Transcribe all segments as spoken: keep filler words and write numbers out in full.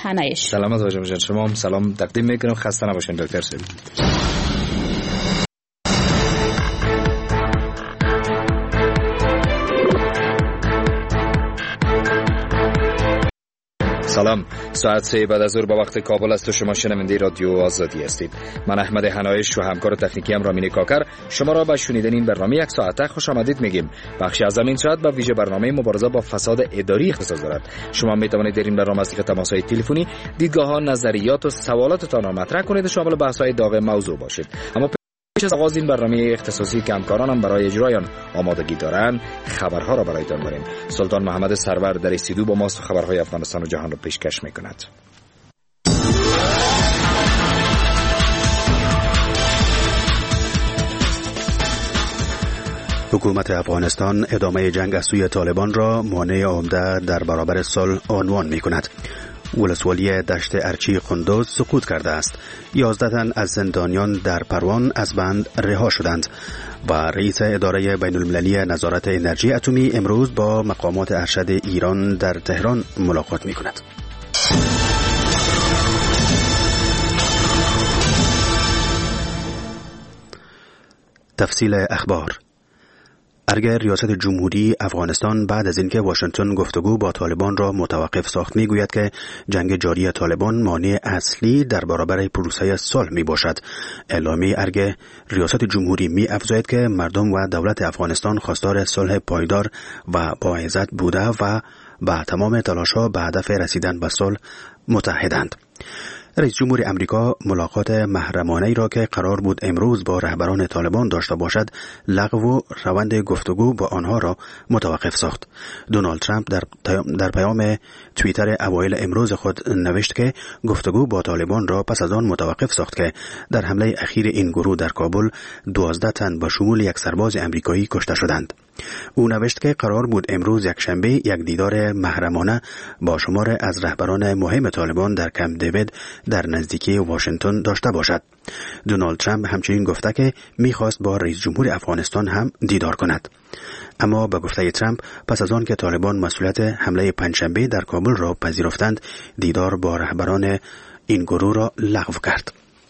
هنایش. سلامت باشید جان. شما هم سلام تقدیم میکنم. خسته نباشین دکتر سید. سلام، ساعت سه بعد از ظهر با وقت کابل است و شما شنونده رادیو آزادی هستید. من احمد هنایش و همکار تکنیکی ام رامین کاکر شما را به شنیدن این برنامه یک ساعته خوش آمدید میگیم. بخشی از این ساعت با ویژه برنامه مبارزه با فساد اداری اختصاص دارد. شما می توانید در این برنامه از طریق تماس‌های تلفنی دیدگاه‌ها، نظریات و سوالاتتان را مطرح کنید و شامل بحث‌های داغ موضوع باشید. اما پیش از آغاز این برنامه اختصاصی که همکارانم برای اجرای آن آمادگی دارند، خبرها را برایتان داریم. سلطان محمد سرور در استودیو با ماست و خبرهای افغانستان و جهان را پیشکش می‌کند. حکومت افغانستان ادامه جنگ از سوی طالبان را مانع عمده در برابر صلح عنوان می‌کند. ولسوالی دشت ارچی قندوز سقوط کرده است. یازده تن از زندانیان در پروان از بند رها شدند و رئیس اداره بین المللی نظارت انرژی اتمی امروز با مقامات ارشد ایران در تهران ملاقات می کند. تفصیل اخبار. ارگ ریاست جمهوری افغانستان بعد از اینکه واشنگتن گفتگو با طالبان را متوقف ساخت میگوید که جنگ جاری طالبان مانع اصلی در برابر پروسه صلح می باشد. اعلامیه ارگ ریاست جمهوری می افزاید که مردم و دولت افغانستان خواستار صلح پایدار و با عزت بوده و با تمام تلاش‌ها به هدف رسیدن به صلح متحدند. رئیس جمهور امریکا ملاقات محرمانه‌ای را که قرار بود امروز با رهبران طالبان داشته باشد لغو و روند گفتگو با آنها را متوقف ساخت. دونالد ترامپ در, در پیام توییتر اوایل امروز خود نوشت که گفتگو با طالبان را پس از آن متوقف ساخت که در حمله اخیر این گروه در کابل دوازده تن با شمول یک سرباز امریکایی کشته شدند. او نوشت که قرار بود امروز یک شنبه یک دیدار محرمانه با شمار از رهبران مهم طالبان در کمپ دیوید در نزدیکی واشنگتن داشته باشد. دونالد ترامپ همچنین گفته که می‌خواست با رئیس جمهور افغانستان هم دیدار کند. اما به گفته ترامپ پس از آن که طالبان مسئولیت حمله پنجشنبه در کابل را پذیرفتند، دیدار با رهبران این گروه را لغو کرد.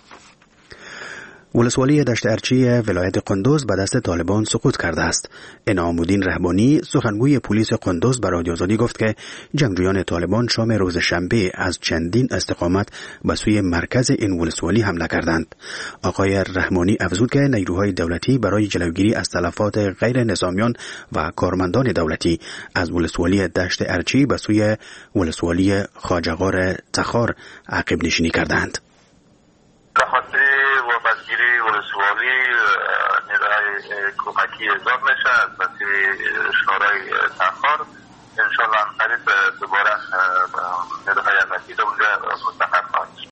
ولسوالی دشت ارچی ولایت قندوز به دست طالبان سقوط کرده است. انعام الدین رهبانی سخنگوی پلیس قندوز به رادیو آزادی گفت که جنگجویان طالبان شام روز شنبه از چندین استقامت به سوی مرکز این ولسوالی حمله کردند. آقای رحمانی افزود که نیروهای دولتی برای جلوگیری از تلفات غیر نظامیان و کارمندان دولتی از ولسوالی دشت ارچی به سوی ولسوالی خواجه‌غار تخار عقب نشینی کردند. بسگیری ولسوالی نیروهای کمکی اعزام میشه از مسیر شورای تخار. انشالله قریب دوباره نیروهای امنیتی اونجا مستقر خواهد شد.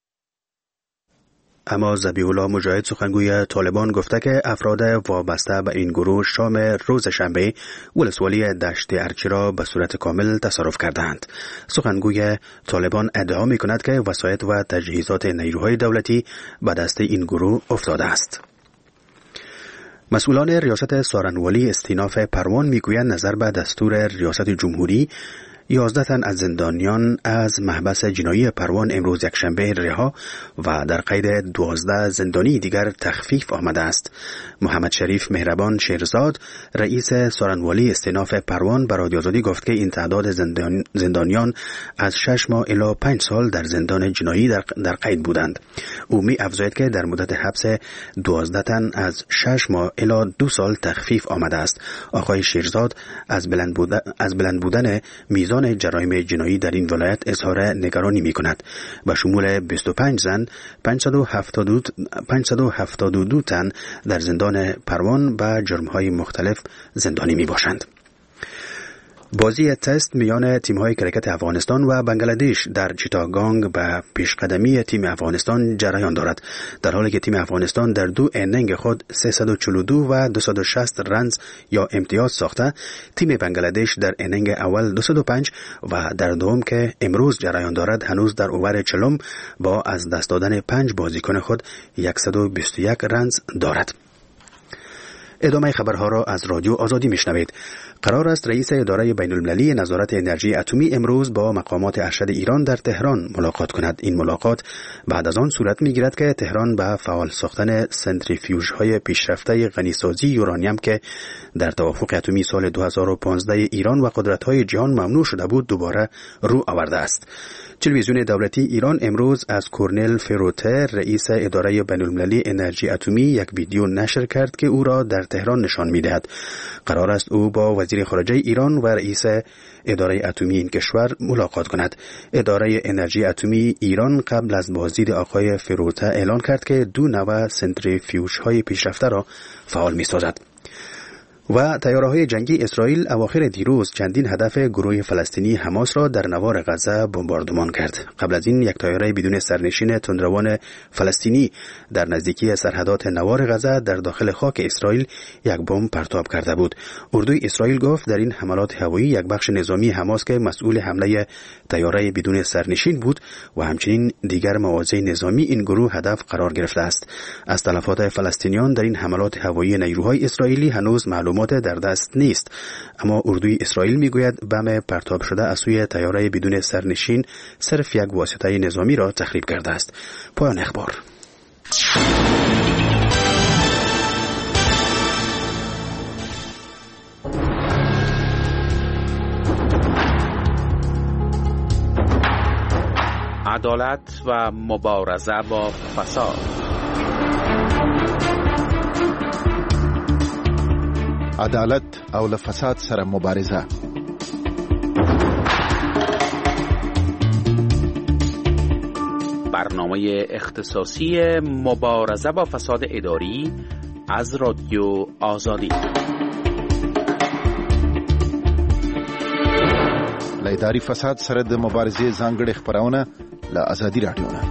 اما ذبیح الله مجاهد سخنگوی طالبان گفته که افراد وابسته به این گروه شام روز شنبه ولسوالی دشت ارچی را به صورت کامل تصرف کردند. سخنگوی طالبان ادعا می کند که وسایط و تجهیزات نیروهای دولتی به دست این گروه افتاده است. مسئولان ریاست سارنوالی استیناف پروان میگویند نظر به دستور ریاست جمهوری یازده تن از زندانیان از محبس جنایی پروان امروز یک شنبه رها و در قید دوازده زندانی دیگر تخفیف آمده است. محمد شریف مهربان شیرزاد رئیس سارنوالی استیناف پروان به رادیو آزادی گفت که این تعداد زندان زندانیان از شش ماه الی پنج سال در زندان جنایی در, در قید بودند. او می افزاید که در مدت حبس دوازده تن از شش ماه الی دو سال تخفیف آمده است. آقای شیرزاد از بلند بودن از بلند بودن میزان جرایم جنایی در این ولایت اظهار نگرانی می کند. به شمول بیست و پنج زن پانصد و هفتاد و دو تن در زندان پروان با جرم‌های مختلف زندانی می باشند. بازی تست میان تیم‌های کرکت افغانستان و بنگلادش در چیتاگانگ به پیشقدمی تیم افغانستان جریان دارد، در حالی که تیم افغانستان در دو انینگ خود سیصد و چهل و دو و دویست و شصت رنز یا امتیاز ساخته. تیم بنگلادش در انینگ اول دویست و پنج و در دوم که امروز جریان دارد هنوز در اوور چلم با از دست دادن پنج بازیکن خود صد و بیست و یک رنز دارد. ادامه خبرها را از رادیو آزادی میشنوید. قرار است رئیس اداره بین المللی نظارت انرژی اتمی امروز با مقامات ارشد ایران در تهران ملاقات کند. این ملاقات بعد از آن صورت می‌گیرد که تهران به فعال ساختن سنتریفیوژهای پیشرفته غنیسازی یورانیم که در توافق اتمی سال دو هزار و پانزده ایران و قدرت‌های جهان ممنوع شده بود دوباره رو آورده است. تلویزیون دولتی ایران امروز از کورنل فروته رئیس اداره بین المللی انرژی اتمی یک ویدیو نشر کرد که او را در تهران نشان می‌دهد. قرار است او با وزیر خارجه ایران و رئیس اداره اتمی این کشور ملاقات کند. اداره انرژی اتمی ایران قبل از بازدید آقای فروته اعلان کرد که دو نوع سنتریفیوژهای پیشرفته را فعال می‌سازد. و طیاره‌های جنگی اسرائیل اواخر دیروز چندین هدف گروه فلسطینی حماس را در نوار غزه بمباردمان کرد. قبل از این یک طیاره بدون سرنشین تندروان فلسطینی در نزدیکی سرحدات نوار غزه در داخل خاک اسرائیل یک بمب پرتاب کرده بود. اردوی اسرائیل گفت در این حملات هوایی یک بخش نظامی حماس که مسئول حمله طیاره بدون سرنشین بود و همچنین دیگر مواضع نظامی این گروه هدف قرار گرفته است. از تلفات فلسطینیان در این حملات هوایی نیروهای اسرائیلی هنوز معلومات در دست نیست، اما اردوی اسرائیل میگوید بم پرتاب شده از سوی طیاره بدون سرنشین صرف یک واسطه نظامی را تخریب کرده است. پایان اخبار. عدالت و مبارزه با فساد. عدالت او له فساد سره مبارزه. برنامه اختصاصی مبارزه با فساد اداری از رادیو آزادی. له اداري فساد سره د مبارزې ځانګړې خبرونه له آزادي رادیو نه.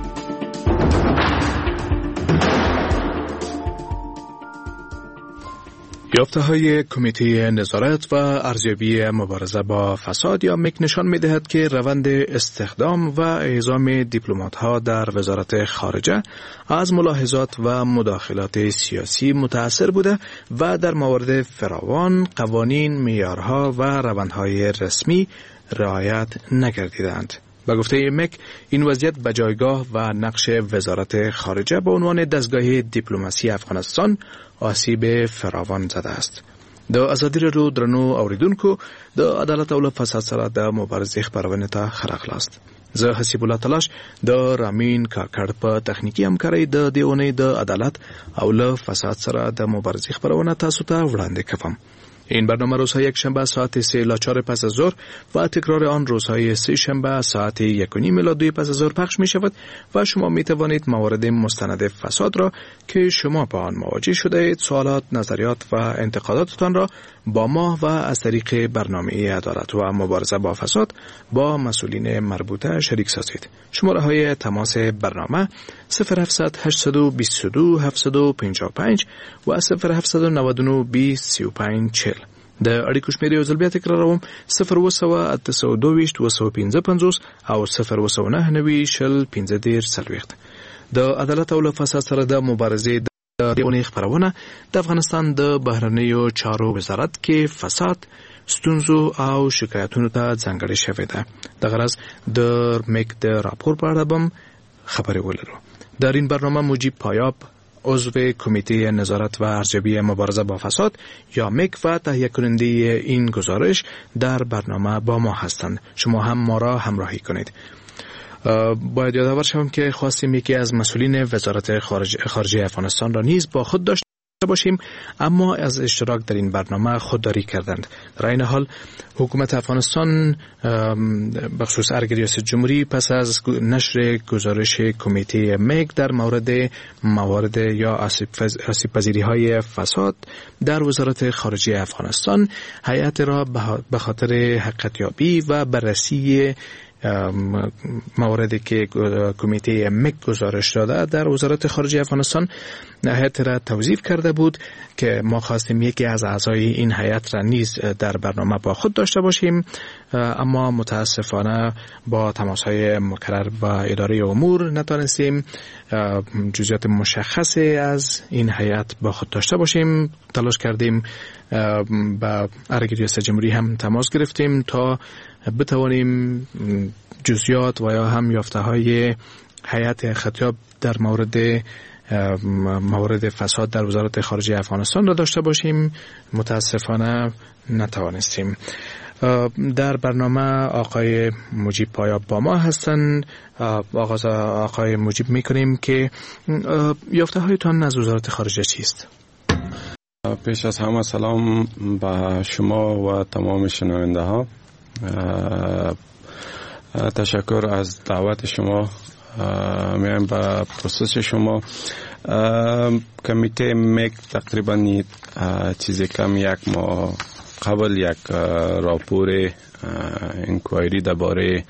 یافته‌های کمیته نظارت و ارزیابی مبارزه با فساد یا مک نشان می‌دهد که روند استخدام و اعزام دیپلمات‌ها در وزارت خارجه از ملاحظات و مداخلات سیاسی متأثر بوده و در موارد فراوان قوانین، معیارها و روندهای رسمی رعایت نگردیدند. به گفته مک این وضعیت به جایگاه و نقش وزارت خارجه به عنوان دستگاه دیپلماسی افغانستان آسیب فراوان زده است. د ازادي رادیو درنو اوریدونکو د عدالت او فساد سره د مبارزې خبرونه ته خراغلاست. زه حسیب الله تلاش د رامین کاکړ په تخنیکی همکارۍ د دیونې د عدالت او له فساد سره د مبارزې خبرونه تاسو ته وړاندې کوم. این برنامه روزهای یک شنبه ساعت سه الی چهار پس از ظهر و تکرار آن روزهای سه شنبه ساعت یک و نیم الی دو پس از ظهر پخش می شود و شما می توانید موارد مستند فساد را که شما با آن مواجه شده اید سوالات، نظریات و انتقاداتتان را با ما و از طریق برنامه عدالت و مبارزه با فساد با مسئولین مربوطه شریک سازید. شماره های تماس برنامه صفر هفتصد هشتصد و بیست و دو هفتصد و پنجاه و پنج و صفر هفتصد و نود و نه بیست سی و پنج چهل. د اړیکو شمیرې یو ځل بیا تکراروم صفر اوه سوه اته سوه دوه ویشت اوه سوه پنځه پنځوس او صفر اوه سوه نهه نوي شل پنځه دېرش څلوېښت. د عدالت او له فساد سره د مبارزې د اونۍ خپرونه د افغانستان د بهرنیو چارو وزارت کې فساد ستونزو او شکایتونو ته ځانګړې شوې ده. د غرض د مک د راپور په اړه بم خبرې ولرو. در این برنامه مجیب پایاب عضو کمیته نظارت و ارزیابی مبارزه با فساد یا مک و تهیه کننده این گزارش در برنامه با ما هستند. شما هم ما را همراهی کنید. باید یادآور شوم که خواستیم یکی از مسئولین وزارت خارج خارجه افغانستان را نیز با خود داشته باشیم، اما از اشتراک در این برنامه خودداری کردند. در این حال حکومت افغانستان بخصوص ارگ ریاست جمهوری پس از نشر گزارش کمیته مک در مورد موارد یا آسیب پذیری های فساد در وزارت خارجه افغانستان هیئت را به خاطر حقیقت یابی و بررسی موردی که کمیته مک گزارش داده در وزارت خارجه افغانستان هیئت را توظیف کرده بود که ما خواستیم یکی از اعضای این هیئت را نیز در برنامه با خود داشته باشیم، اما متاسفانه با تماس‌های مکرر با اداره امور نتوانستیم جزئیات مشخصی از این هیئت با خود داشته باشیم. تلاش کردیم با ارگ ریاست جمهوری هم تماس گرفتیم تا بتوانیم جزئیات و یا هم یافته‌های هیئت خطاب در مورد مورد فساد در وزارت خارجه افغانستان را داشته باشیم. متاسفانه نتوانستیم. در برنامه آقای مجیب پایاب با ما هستند. آغاز آقای مجیب میکنیم که یافته هایتان از وزارت خارجه چیست؟ پیش از همه سلام به شما و تمام شنونده ها. تشکر از دعوت شما. میایم به پروسس شما. کمیته مک تقریبا چیزی کم یک ماه قبل یک راپور انکوایری درباره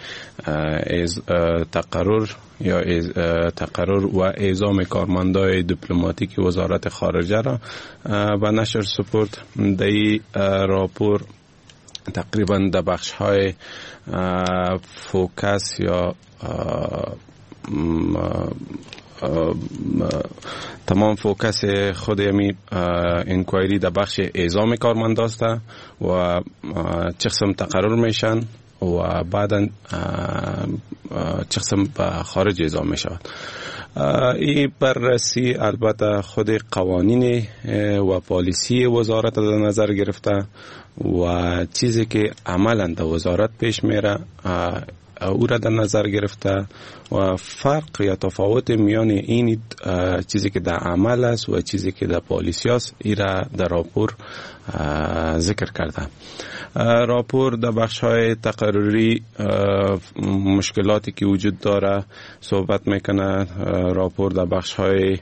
تقرر یا تقرر و اعزام کارمندای دیپلماتیک وزارت خارجه را به نشر سپرد. در این راپور تقریبا در بخش های فوکس یا تمام فوکس خود یمی انکوایری در بخش اعزام کارمند است و چه قسم تقرر میشن و بعدا چه قسم به خارج اعزام میشود. این بررسی البته خود قوانین و پالیسی وزارت در نظر گرفته و چیزی که عملا در وزارت پیش میره او را در نظر گرفته و فرق یا تفاوت میان این چیزی که در عمل است و چیزی که در پالیسی است ای را در راپور ذکر کرده. راپور در بخش های تقرری مشکلاتی که وجود داره صحبت میکنه. راپور در بخش های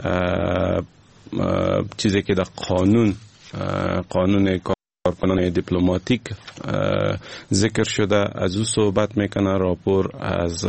چیزی که در قانون قانون کارکنان دیپلماتیک ذکر شده از او صحبت میکنه. راپور از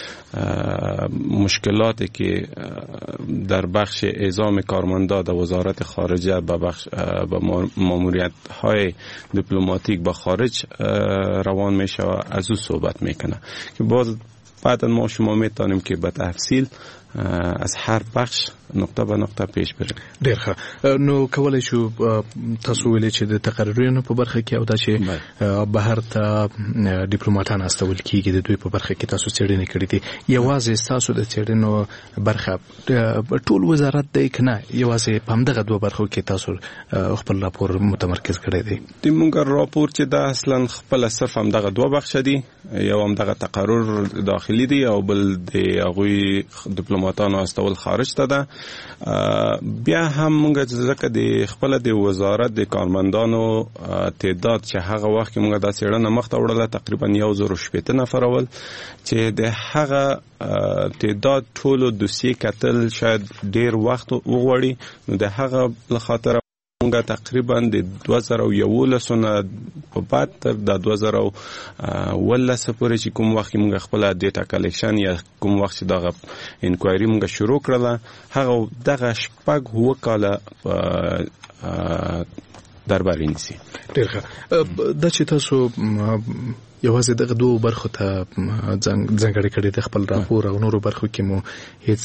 مشکلاتی که در بخش اعزام کارمندا در وزارت خارجه به بخش به ماموریت های دیپلماتیک به خارج روان میشه از او صحبت میکنه که باز بعدا ما شما میتونیم که به تفصیل از هر بخش نقطه به نقطه پیش بریم. ډیر ښه. نو کولای شو تاسو ویلې چې د تقررونو په برخه کې او دا چې بهر ته ډیپلوماټان استول کیږي د دوی په برخه کې تاسو څېړنې کړې دي. یوازې تاسو د څېړنو برخه ټول وزارت دی کنه یوازې په همدغه دوه برخو کې تاسو خپل راپور متمرکز کړی دی؟ د مونږ راپور چې دا اصلا خپل صرف همدغه دوه بخش دي. یو همدغه تقرر داخلي دی او بل د هغوی ډیپلوماټانو استول خارج ته ده. بیا هم مونږ ځکه د خپل د وزارت د کارمندانو تعداد چې هغه وخت کې مونږ د څېړنه مخته وړله تقریبا یو زر و شپېته نفر ول چې د هغه تعداد ټولو دوسیې کتل شاید ډیر وخت وغواړي. نو د هغه لخاطر مونږ تقریبا د دوه زره و یولس نه په بعد تر د دوه زره و ولس پورې چې کوم وخت مونږ خپل ډیټا کلیکشن یا کوم وخت دغه انکوایری مونږ شروع کړله هغه دغه شپږ هو کاله در بر نیسی. ډیر ښه. دا چې تاسو یوازې دغه دوه برخو ته ځانګړې کړې د خپل راپور او نورو برخو کې مو هیڅ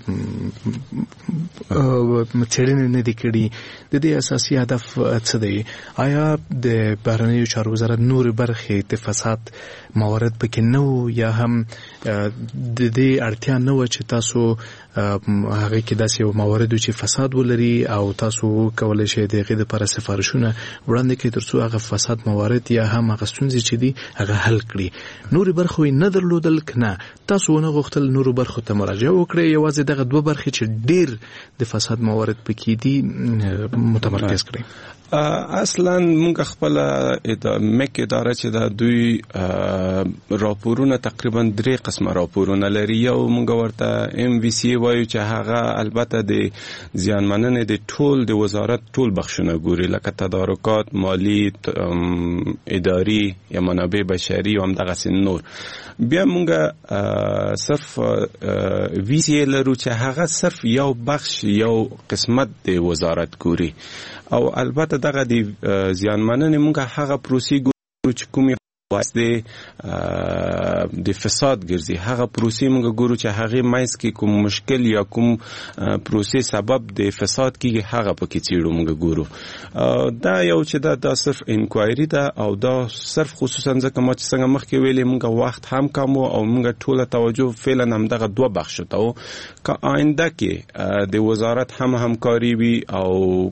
څېړنې نه دي کړي. د دې اساسي هدف څه دی؟ آیا د بهرنیو چارو وزارت نورې برخې د فساد موارد پکې نه وو یا هم د دې اړتیا نه وه چې تاسو هغې کې داسې یو موارد چې فساد ولري او تاسو کولی شئ د هغې دپاره سفارشونه وړاندې کړئ تر څو هغه فساد موارد یا هم هغه ستونزې چې دي هغه حل کړي؟ نورې برخو یې نه درلودل که نه تاسو ونه غوښتل نورو برخو ته مراجعه وکړئ یوازې دغه دوه برخې چې ډېر د فساد موارد پکې دي متمرکز کړئ؟ اصلا مونږ خپل مک اداره چې د دوی راپورونه تقریبا درې قسمه راپورونه لري. یو مونږ ورته ام وی سی وایو چې هغه البته د زیانمننې د ټول د وزارت ټول بخشونه ګوري، لکه تدارکات، مالی، اداري یا منابع بشري او همدغه نور. بیا مونږ صرف وی سی لرو چې هغه صرف یو بخش یو قسمت د وزارت ګوري، او البته دغه د زیانمننې مونږ هغه پروسې ګورو چې کومې واسطه د فساد ګرځي، هغه پروسې مونږ ګورو چې هغه مایس کې کوم مشکل یا کوم پروسې سبب د فساد کیږي هغه پکې چیرو مونږ ګورو. دا یو چې دا, دا صرف انکوایری ده، او دا صرف خصوصا ځکه ما چې څنګه مخکې ویلې مونږ وخت هم کم او مونږ ټوله توجه فعلا هم دغه دوه بخش ته او که آینده کې د وزارت هم همکاري وي او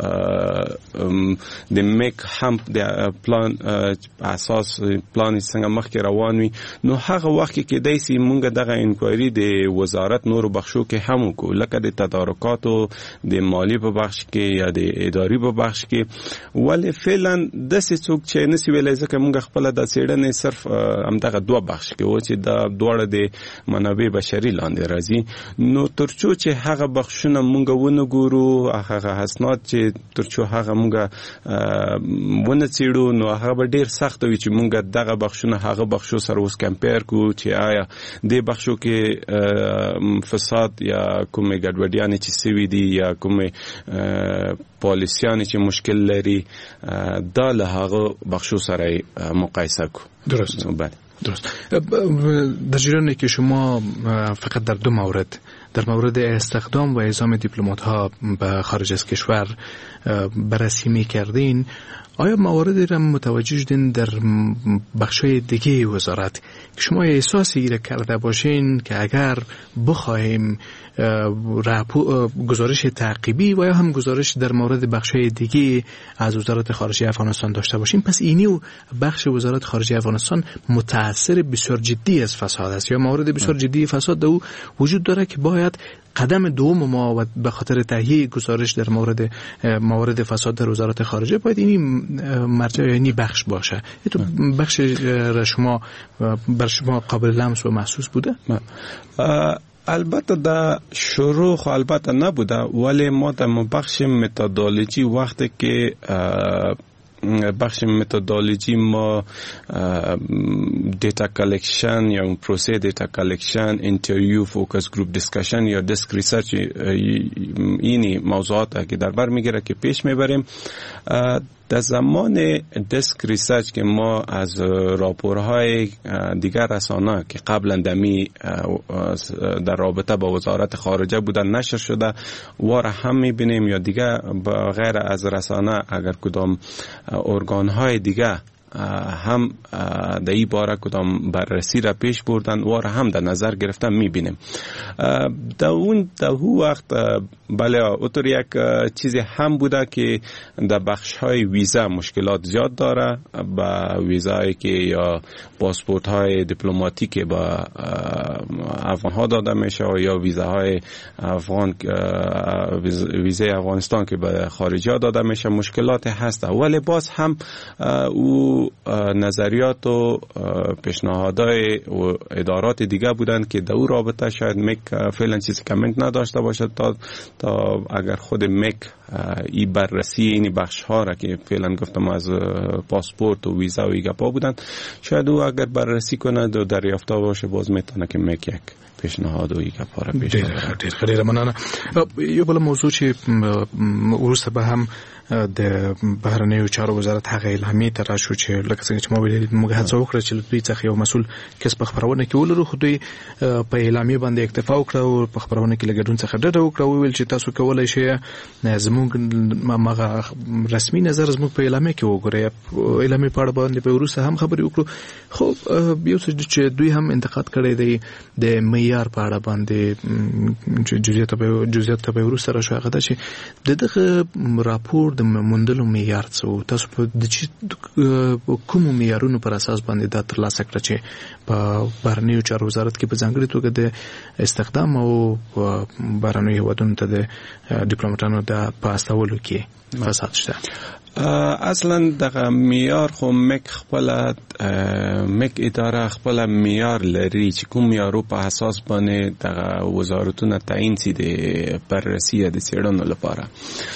د میک هم د پلان اساس پلان څنګه مخکې روان وي، نو هغه وخت کې دایسي مونږ دغه انکوایری د وزارت نور بخشو کې هم وکړو، لکه د تدارکاتو، د مالی په بخش کې یا د اداري په بخش کې. ولې فعلا داسې څوک چې نسی ویلای ځکه مونږ خپل د څېړنې صرف همدغه دوه بخش کې و چې دا دواړه د منابع بشري لاندې راځي. نو ترڅو چې هغه بخشونه مونږ ونه ګورو، هغه اسناد چې ترڅو هغه مونږ ونه څېړو، نو هغه به ډیر سخت وي چې مونږ دغه بخشونه هغه بخشو سره اوس کمپیر کو چې آیا د بخشو کې فساد یا کومې ګډوډیانې چې سوي دي یا کومې پالیسیانې چې مشکل لري دا له هغه بخشو سره مقایسه کو. درست. بله درست. در جریان که شما فقط در دو مورد، در مورد استخدام و اعزام دیپلمات ها به خارج از کشور بررسی می کردین، آیا مواردی را متوجه شدین در بخشای دیگه وزارت که شما احساسی را کرده باشین که اگر بخواهیم گزارش تعقیبی و یا هم گزارش در مورد بخشای دیگه از وزارت خارجه افغانستان داشته باشیم، پس اینی و بخش وزارت خارجه افغانستان متأثر بسیار جدی از فساد است یا موارد بسیار جدی فساد دو وجود داره که باید قدم دوم ما و به خاطر تهیه گزارش در مورد موارد فساد در وزارت خارجه باید اینی مرجع یعنی بخش باشه. تو بخش را شما بر شما قابل لمس و محسوس بوده؟ البته دا شروع خو البته نبوده، ولی ما در بخش متدولوژی وقتی که بخش متدولوژی ما دیتا کلکشن یا اون پروسه دیتا کلکشن، اینترویو، فوکس گروپ دیسکشن یا دسک ریسرچ، اینی موضوعات که در بر میگیره که پیش میبریم. در زمان دسک ریسرچ که ما از راپورهای دیگر رسانه که قبلا دمی در رابطه با وزارت خارجه بودن نشر شده واره هم میبینیم، یا دیگه غیر از رسانه اگر کدام ارگانهای دیگه هم در این باره کدام بررسی را پیش بردن واره هم در نظر گرفتن میبینیم. در اون در اون وقت بله اوتر یک چیزی هم بوده که در بخش های ویزا مشکلات زیاد داره، با ویزایی که یا پاسپورت های دیپلماتیک با افغان ها داده میشه یا ویزاهای افغان ویزای افغانستان که به خارجی ها داده میشه مشکلات هست. ولی باز هم او نظریات و پیشنهادهای و ادارات دیگه بودن که در او رابطه شاید مک فعلا چیزی کامنت نداشته باشه تا تا اگر خود مک ای بررسی این بخش ها را که فعلا گفتم از پاسپورت و ویزا و ایگپا بودن، شاید او اگر بررسی کنه و دریافته باشه باز میتونه که مک یک پیشنهاد و ایگپا را پیش بره. ډیر خیلی مننه. یو بل موضوع چې وروسته به هم د بهرنیو چارو وزارت هغه اعلامیه تر شو چې لکه څنګه چې ما ویل موږ هڅه وکړه چې دوی څخه یو مسؤل کس په خبرونه کې ولرو، خو دوی په اعلامیه باندې اکتفا وکړه او په خبرونه کې لګډون څخه ډډه وکړه او ویل چې تاسو کولای شئ زموږ مغه رسمي نظر زموږ په اعلامیه کې وګورئ. اعلامیه په اړه باندې په وروسته هم خبرې وکړو، خو یو څه چې دوی هم انتقاد کړی دی د معیار په اړه باندې جزئیات په جزئیات په وروسته را شو هغه چې دغه راپور د موندلو معیار څه تاسو په د کوم معیارونو پر اساس باندې دا ترلاسه کړ چې په بهرنیو چارو وزارت کې په ځانګړي توګه د استخدام او بهرنیو هیوادونو ته د ډیپلوماټانو د په استولو کې فساد شته؟ اصلا دغه معیار خو مک خپل مک اداره خپل معیار لري چې کوم معیارو په اساس باندې دغه وزارتونه تعیین سي د بررسي د څېړنو لپاره.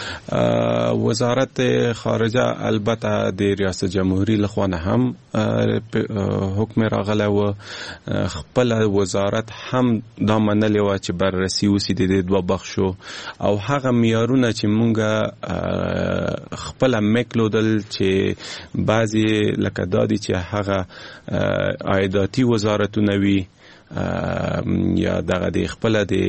وزارت خارجه البته د ریاست جمهوریت لخوا نه هم حکم راغلی و، خپل وزارت هم دا منلې و چې بررسي وسي د دوه بخشو او هغه معیارونه چې مونږه خپل مکلودل چې بعضی لکه دادی چې هغه عایداتی وزارتونه وي یا دغه د خپل د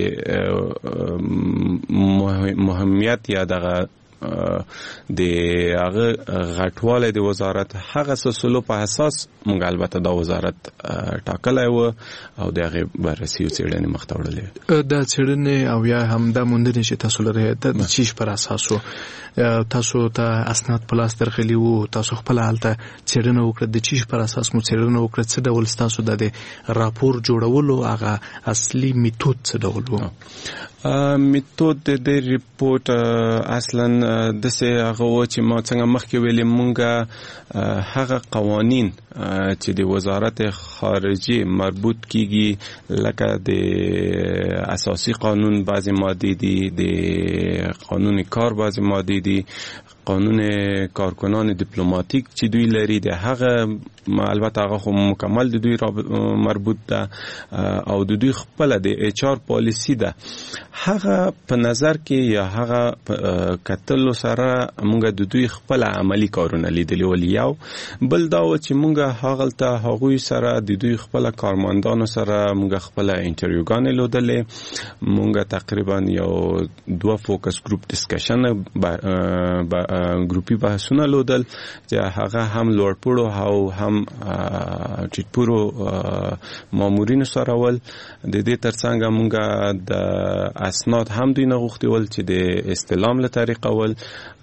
مهمیت یا دغه د هغه غټواله د وزارت هغه سلسله په اساس مونږ البته دا وزارت ټاکلی و او د هغه بررسي او څېړنې مخته وړلې. دا څېړنې او یا هم دا موندنې چې تاسو لرئ د چیش پر اساس و؟ تاسو ته اسناد په لاس درغلي وو، تاسو خپل هلته څېړنه وکړه، د چیش پر اساس مو څېړنه وکړه، څه ډول ستاسو د راپور جوړولو هغه اصلي میتود څه ډول و؟ میتود د دې ریپورت اصلا د څه هغه و چې ما څنګه مخکې ویلې مونږه هغه قوانین چې د وزارت خارجه مربوط کیږي لکه د اساسی قانون بعضی ماده دي، د قانون کار بعضی ماده دي، قانون کارکنان دیپلماتیک چې دوی لري د هغه البته هغه خو مکمل د دوی مربوط ده او د دوی خپل د اچ آر پالیسی ده. هغه په نظر کې یا هغه کتلو سره مونږ د دوی خپل عملی کارونه لیدلی ول. یو بل دا و چې مونږ هغه ته هغوی سره د دوی خپل کارمندانو سره مونږ خپل انټرویوګانې لیدلې، مونږ تقریبا یو دوه فوکس ګروپ ډیسکشن ګروپي بحثونه لیدل چې هغه هم لوړپوړو او هم ټیټپوړو مامورینو سره ول. د دې ترڅنګ مونږ د اسناد هم دوی نه غوښتي ول چې د استلام له طریقه ول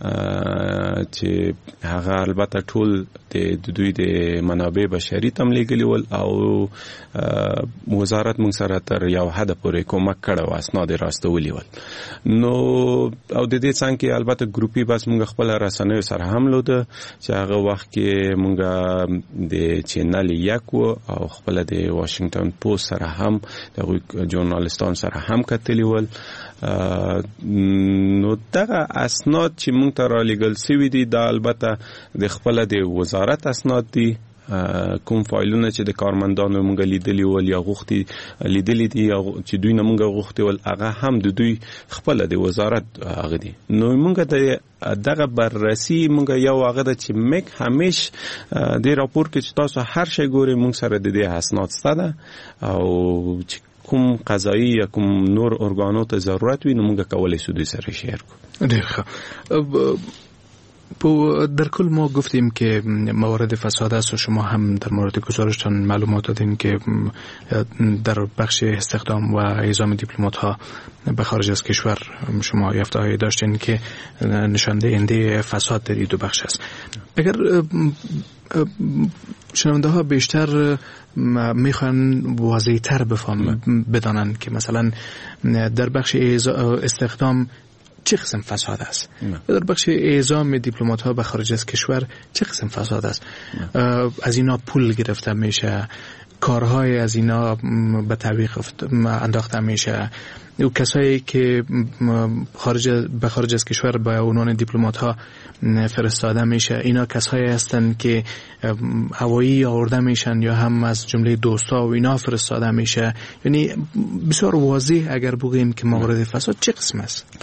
چې هغه البته ټول د دوی د منابع بشري تم لګلی ول او وزارت مونږ سره تر یو حد پورې کومک کړی و اسناد راستولي ول. نو او د دې څنګه البته ګروپي بس مونږ خپل رسنیو سره هم لوده چې هغه وخت کې مونږ د چینل یک او خپل د واشنگټن پوسټ سره هم د ژورنالستان سره هم کتلی ول. نو دغه اسناد چې مونږ ته را لېږل سوي دي دا البته د خپل د وزارت اسناد دي، کوم فایلونه چې د کارمندانو مونږ لیدلی ول یا غوښتي لیدلی دي یا چې دوی نه مونږ غوښتي ول هغه هم د دوی خپل د وزارت هغه دي. نو مونږ د دغه بررسي مونږ یو هغه د چې مک همیش د راپور کې چې تاسو هر شی ګورئ مونږ سره د دې اسناد شته ده او چې کوم قضایی یا کوم نور ارګانو ته ضرورت وي نو مونږ کولای شو دوی سره شیر کړو. ډېر ښه. په در کل ما گفتیم که موارد فساد است و شما هم در مورد گزارشتان معلومات دادین که در بخش استخدام و اعزام دیپلمات ها به خارج از کشور شما یافته‌هایی داشتین که نشان دهنده فساد در این دو بخش است. اگر شنونده ها بیشتر میخوان واضح تر بفهم بدانن که مثلا در بخش استخدام چه قسم فساد است و در بخش اعزام دیپلمات ها به خارج از کشور چه قسم فساد است؟ از اینا پول گرفته میشه، کارهای از اینا به تعویق انداخته میشه، و کسایی که خارج به خارج از کشور به عنوان دیپلمات ها فرستاده میشه اینا کسایی هستند که هوایی آورده میشن یا هم از جمله دوستا و اینا فرستاده میشه. یعنی بسیار واضح اگر بگیم که موارد فساد چه قسم است؟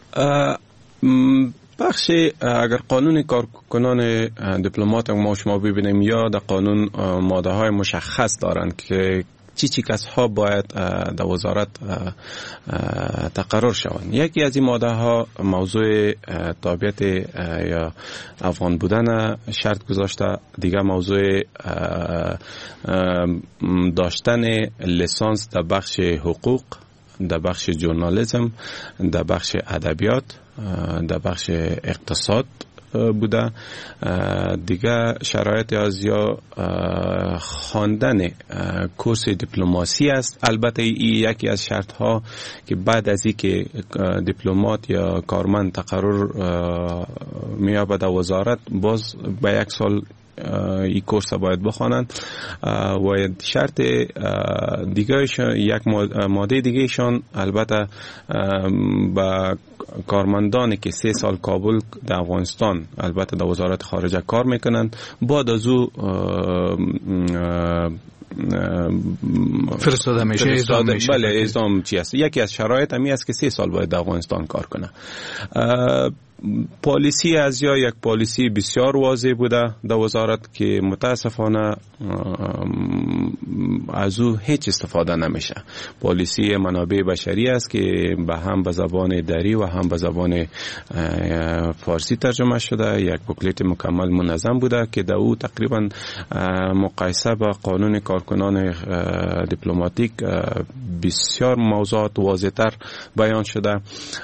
بخش اگر قانون کارکنان دیپلمات ما شما ببینیم یا در قانون ماده های مشخص دارند که چی چی کس ها باید در وزارت تقرر شوند. یکی از این ماده ها موضوع تابعیت یا افغان بودن شرط گذاشته، دیگه موضوع داشتن لیسانس در بخش حقوق، در بخش ژورنالیسم، در بخش ادبیات، در بخش اقتصاد بوده. دیگه شرایط از یا خواندن کورس دیپلماسی است. البته این یکی از شرط ها که بعد از اینکه دیپلمات یا کارمند تقرر میابد در وزارت باز به یک سال این کورس باید بخوانند و شرط دیگهشان یک ماده دیگهشان البته با کارمندانی که سه سال کابل در افغانستان البته در وزارت خارجه کار میکنند بعد از او فرستاده میشه اعزام میشه. بله اعزام چی است. یکی از شرایط همی است که سه سال باید در افغانستان کار کنه. پالیسی از یا یک پالیسی بسیار واضح بوده در وزارت که متاسفانه از او هیچ استفاده نمیشه. پالیسی منابع بشری است که به هم به زبان دری و هم به زبان فارسی ترجمه شده. یک بوکلت مکمل منظم بوده که در او تقریبا مقایسه با قانون کارکنان دیپلماتیک بسیار موضوعات واضح‌تر بیان شده.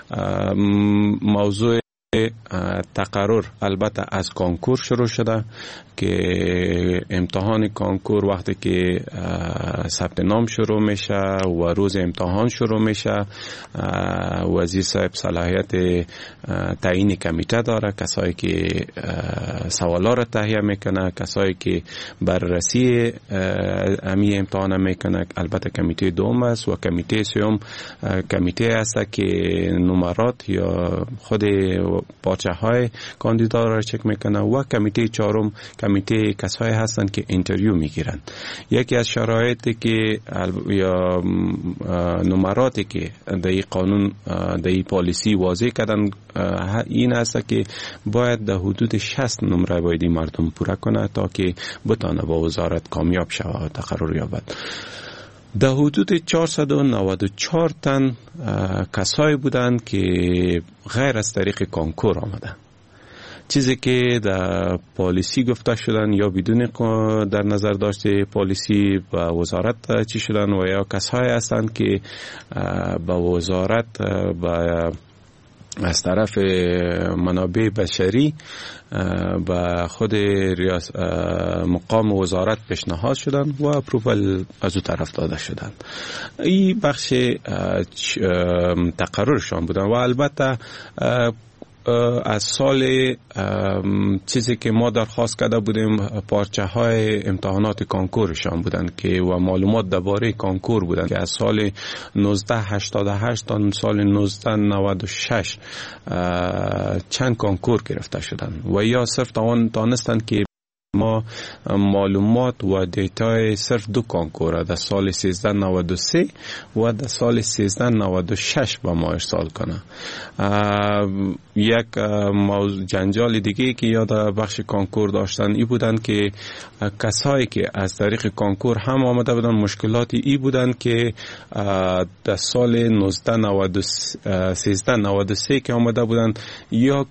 موضوع تقرر البته از کنکور شروع شده که امتحان کنکور وقتی که ثبت نام شروع میشه و روز امتحان شروع میشه وزیر صاحب صلاحیت تعیین کمیته داره، کسایی که سوالا را تهیه میکنه، کسایی که بررسی امی امتحان میکنه. البته کمیته دوم است و کمیته سوم کمیته است که نمرات یا خود پارچه های کاندیدا را چک میکنه و کمیته چهارم کمیته کسایی هستند که اینترویو میگیرن. یکی از شرایطی که یا نمراتی که در این قانون در این پالیسی واضح کردن این است که باید در حدود شصت نمره باید مردم پوره کنه تا که بتانه با وزارت کامیاب شود و تقرر یابد. در حدود چهارصد و نود و چهار تن کسایی بودند که غیر از طریق کنکور آمدن. چیزی که در پالیسی گفته شدن یا بدون در نظر داشته پالیسی با وزارت چی شدن و یا کسایی هستند که با وزارت با از طرف منابع بشری و خود ریاست مقام وزارت پیشنهاد شدن و اپرووال از او طرف داده شدن. این بخش تقررشان بودن و البته از سال چیزی که ما درخواست کرده بودیم پارچه های امتحانات کانکورشان بودن که و معلومات درباره کانکور بودن که از سال نوزده هشتاد و هشت تا سال نوزده نود و شش چند کانکور گرفته شدن و یا صرف دانستند که ما معلومات و دیتای صرف دو کانکور در سال سیزده نود و سه و در سال سیزده نود و شش با ما ارسال کنه. یک جنجال دیگه که یاد بخش کانکور داشتن ای بودن که کسایی که از طریق کانکور هم آمده بودن مشکلاتی ای بودن که در سال نوزده نود و سه سیزده نود و سه که آمده بودن یا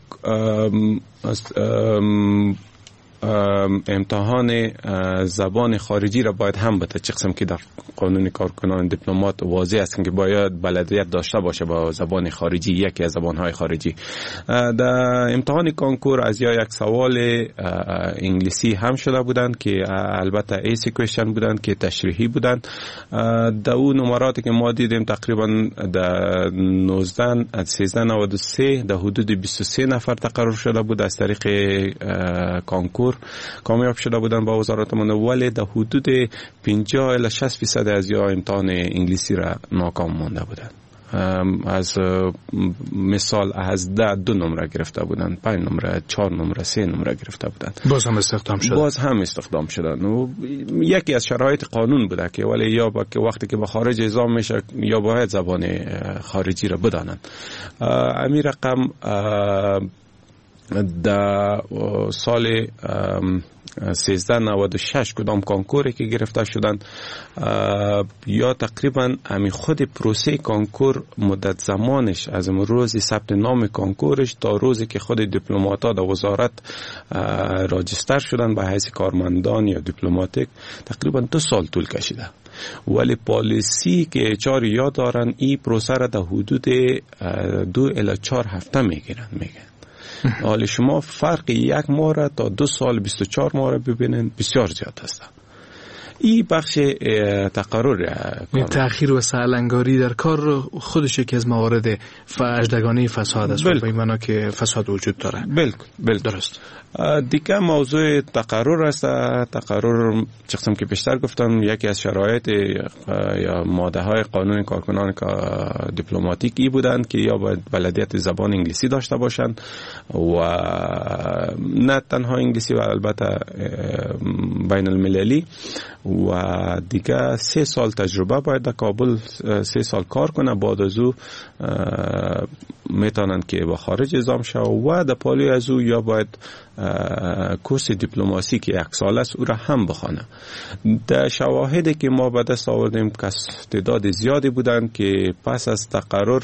امتحان زبان خارجی را باید هم بده، چه قسم که در قانون کارکنان دیپلمات واضح است که باید بلدیت داشته باشه با زبان خارجی، یکی از زبانهای خارجی. در امتحان کانکور از یا یک سوال انگلیسی هم شده بودند که البته ایسی کوئسچن بودند که تشریحی بودند. در اون نمراتی که ما دیدیم تقریبا در نوزده سیزده نود و سه در حدود بیست و سه نفر تقرر شده بود از طریق کانکور کامیاب شده بودن با وزارت من، ولی در حدود پنجاه الی شصت فیصد از یا امتحان انگلیسی را ناکام مانده بودند. از مثال از ده دو نمره گرفته بودن، پنج نمره، چهار نمره، سه نمره گرفته بودن. باز هم استخدام شدن. باز هم استخدام شدن. و یکی از شرایط قانون بوده که ولی یا با که وقتی که به خارج اعزام میشه یا باید زبان خارجی را بدانند. امی رقم در سال سیزده نود و شش کدام کانکوری که گرفته شدن یا تقریبا همین خود پروسه کانکور مدت زمانش از روز ثبت نام کانکورش تا روزی که خود دیپلمات‌ها در وزارت راجستر شدن به حیث کارمندان یا دیپلماتیک تقریبا دو سال طول کشیده. ولی پالیسی که چهار یاد دارن این پروسه را در حدود دو الی چهار هفته میگیرن میگن حالا شما فرق یک ماه را تا دو سال بیست و چهار ماه را ببینید بسیار زیاد است. این بخش تقرر تأخیر و سهلنگاری در کار خودش یکی از موارد اژدگانی فساد است، به این معنا که فساد وجود داره. بالکل بالکل درست. دیگه موضوع تقرر است. تقرر چقدر که بیشتر گفتم یکی از شرایط یا ماده های قانون کارکنان دیپلماتیکی بودند که یا باید بلدیت زبان انگلیسی داشته باشند و نه تنها انگلیسی و البته بین المللی، و دیگه سه سال تجربه باید در کابل سه سال کار کنه، بعد از او میتونن که به خارج اعزام شو و در پالی از او یا باید کورس دیپلماسی که یک سال است او را هم بخوانه. در شواهدی که ما به دست آوردیم که تعداد زیادی بودند که پس از تقرر